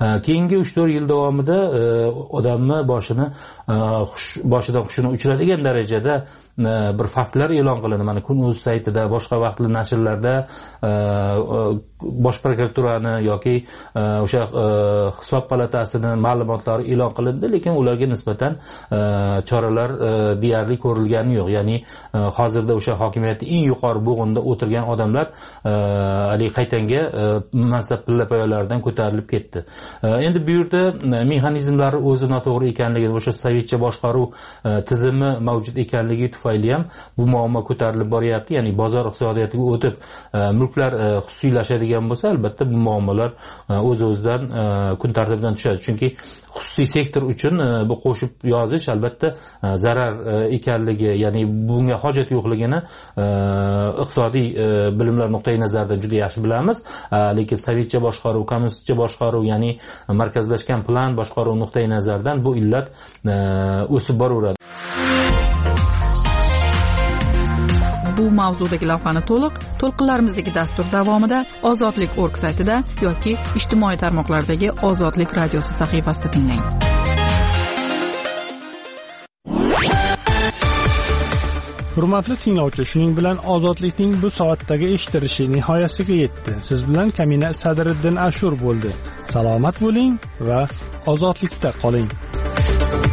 keyingi 3-4 yil davomida odamni boshidan hushini uchiradigan darajada bir faktlar e'lon qilindi. Mana Kun.uz saytida, boshqa vaqtli nashrlarda bosh prokuraturani yoki o'sha hisob palatasini ma'lumotlari e'lon qilindi, lekin ularga nisbatan choralar deyarli ko'rilgani yo'q. Ya'ni hozirda o'sha hokimiyatning eng yuqori bo'g'inida o'tirgan odamlar qaytanga mansab pillapoyalaridan ko'tarilib ketdi. Endi bu yerda mexanizmlari o'zi noto'g'ri ekanligi, o'sha sovetcha boshqaruv tizimi mavjud ekanligi tufayli ham bu muammo ko'tarilib boryapti. Ya'ni bozor iqtisodiyotiga o'tib mulklar xususiylashadigan bo'lsa, albatta bu muammolar o'z-o'zidan kun tartibidan tushadi. Chunki xususiy sektor uchun bu qo'shib yozish albatta zarar ekanligi, ya'ni bunga hojat yo'qligini iqtisodiy bilimlar nuqtai nazaridan juda yaxshi bilamiz. Lekin sovetcha boshqaruv, kommunistcha boshqaruv, ya'ni markazlashgan plan boshqaruv nuqtai nazaridan bu illat o'sib boraveradi. Bu mavzudagi lavhani to'lqinlarimizdagi dastur davomida ozodlik.org saytida yoki ijtimoiy tarmoqlardagi Ozodlik radiosi sahifasida tinglang. Hurmatli tinglovchi, shuning bilan Ozodlikning bu soatdagi eshitilishi nihoyasiga yetdi. Siz bilan Kamina Sadriddin Ashur bo'ldi. Salomat bo'ling va ozodlikda qoling.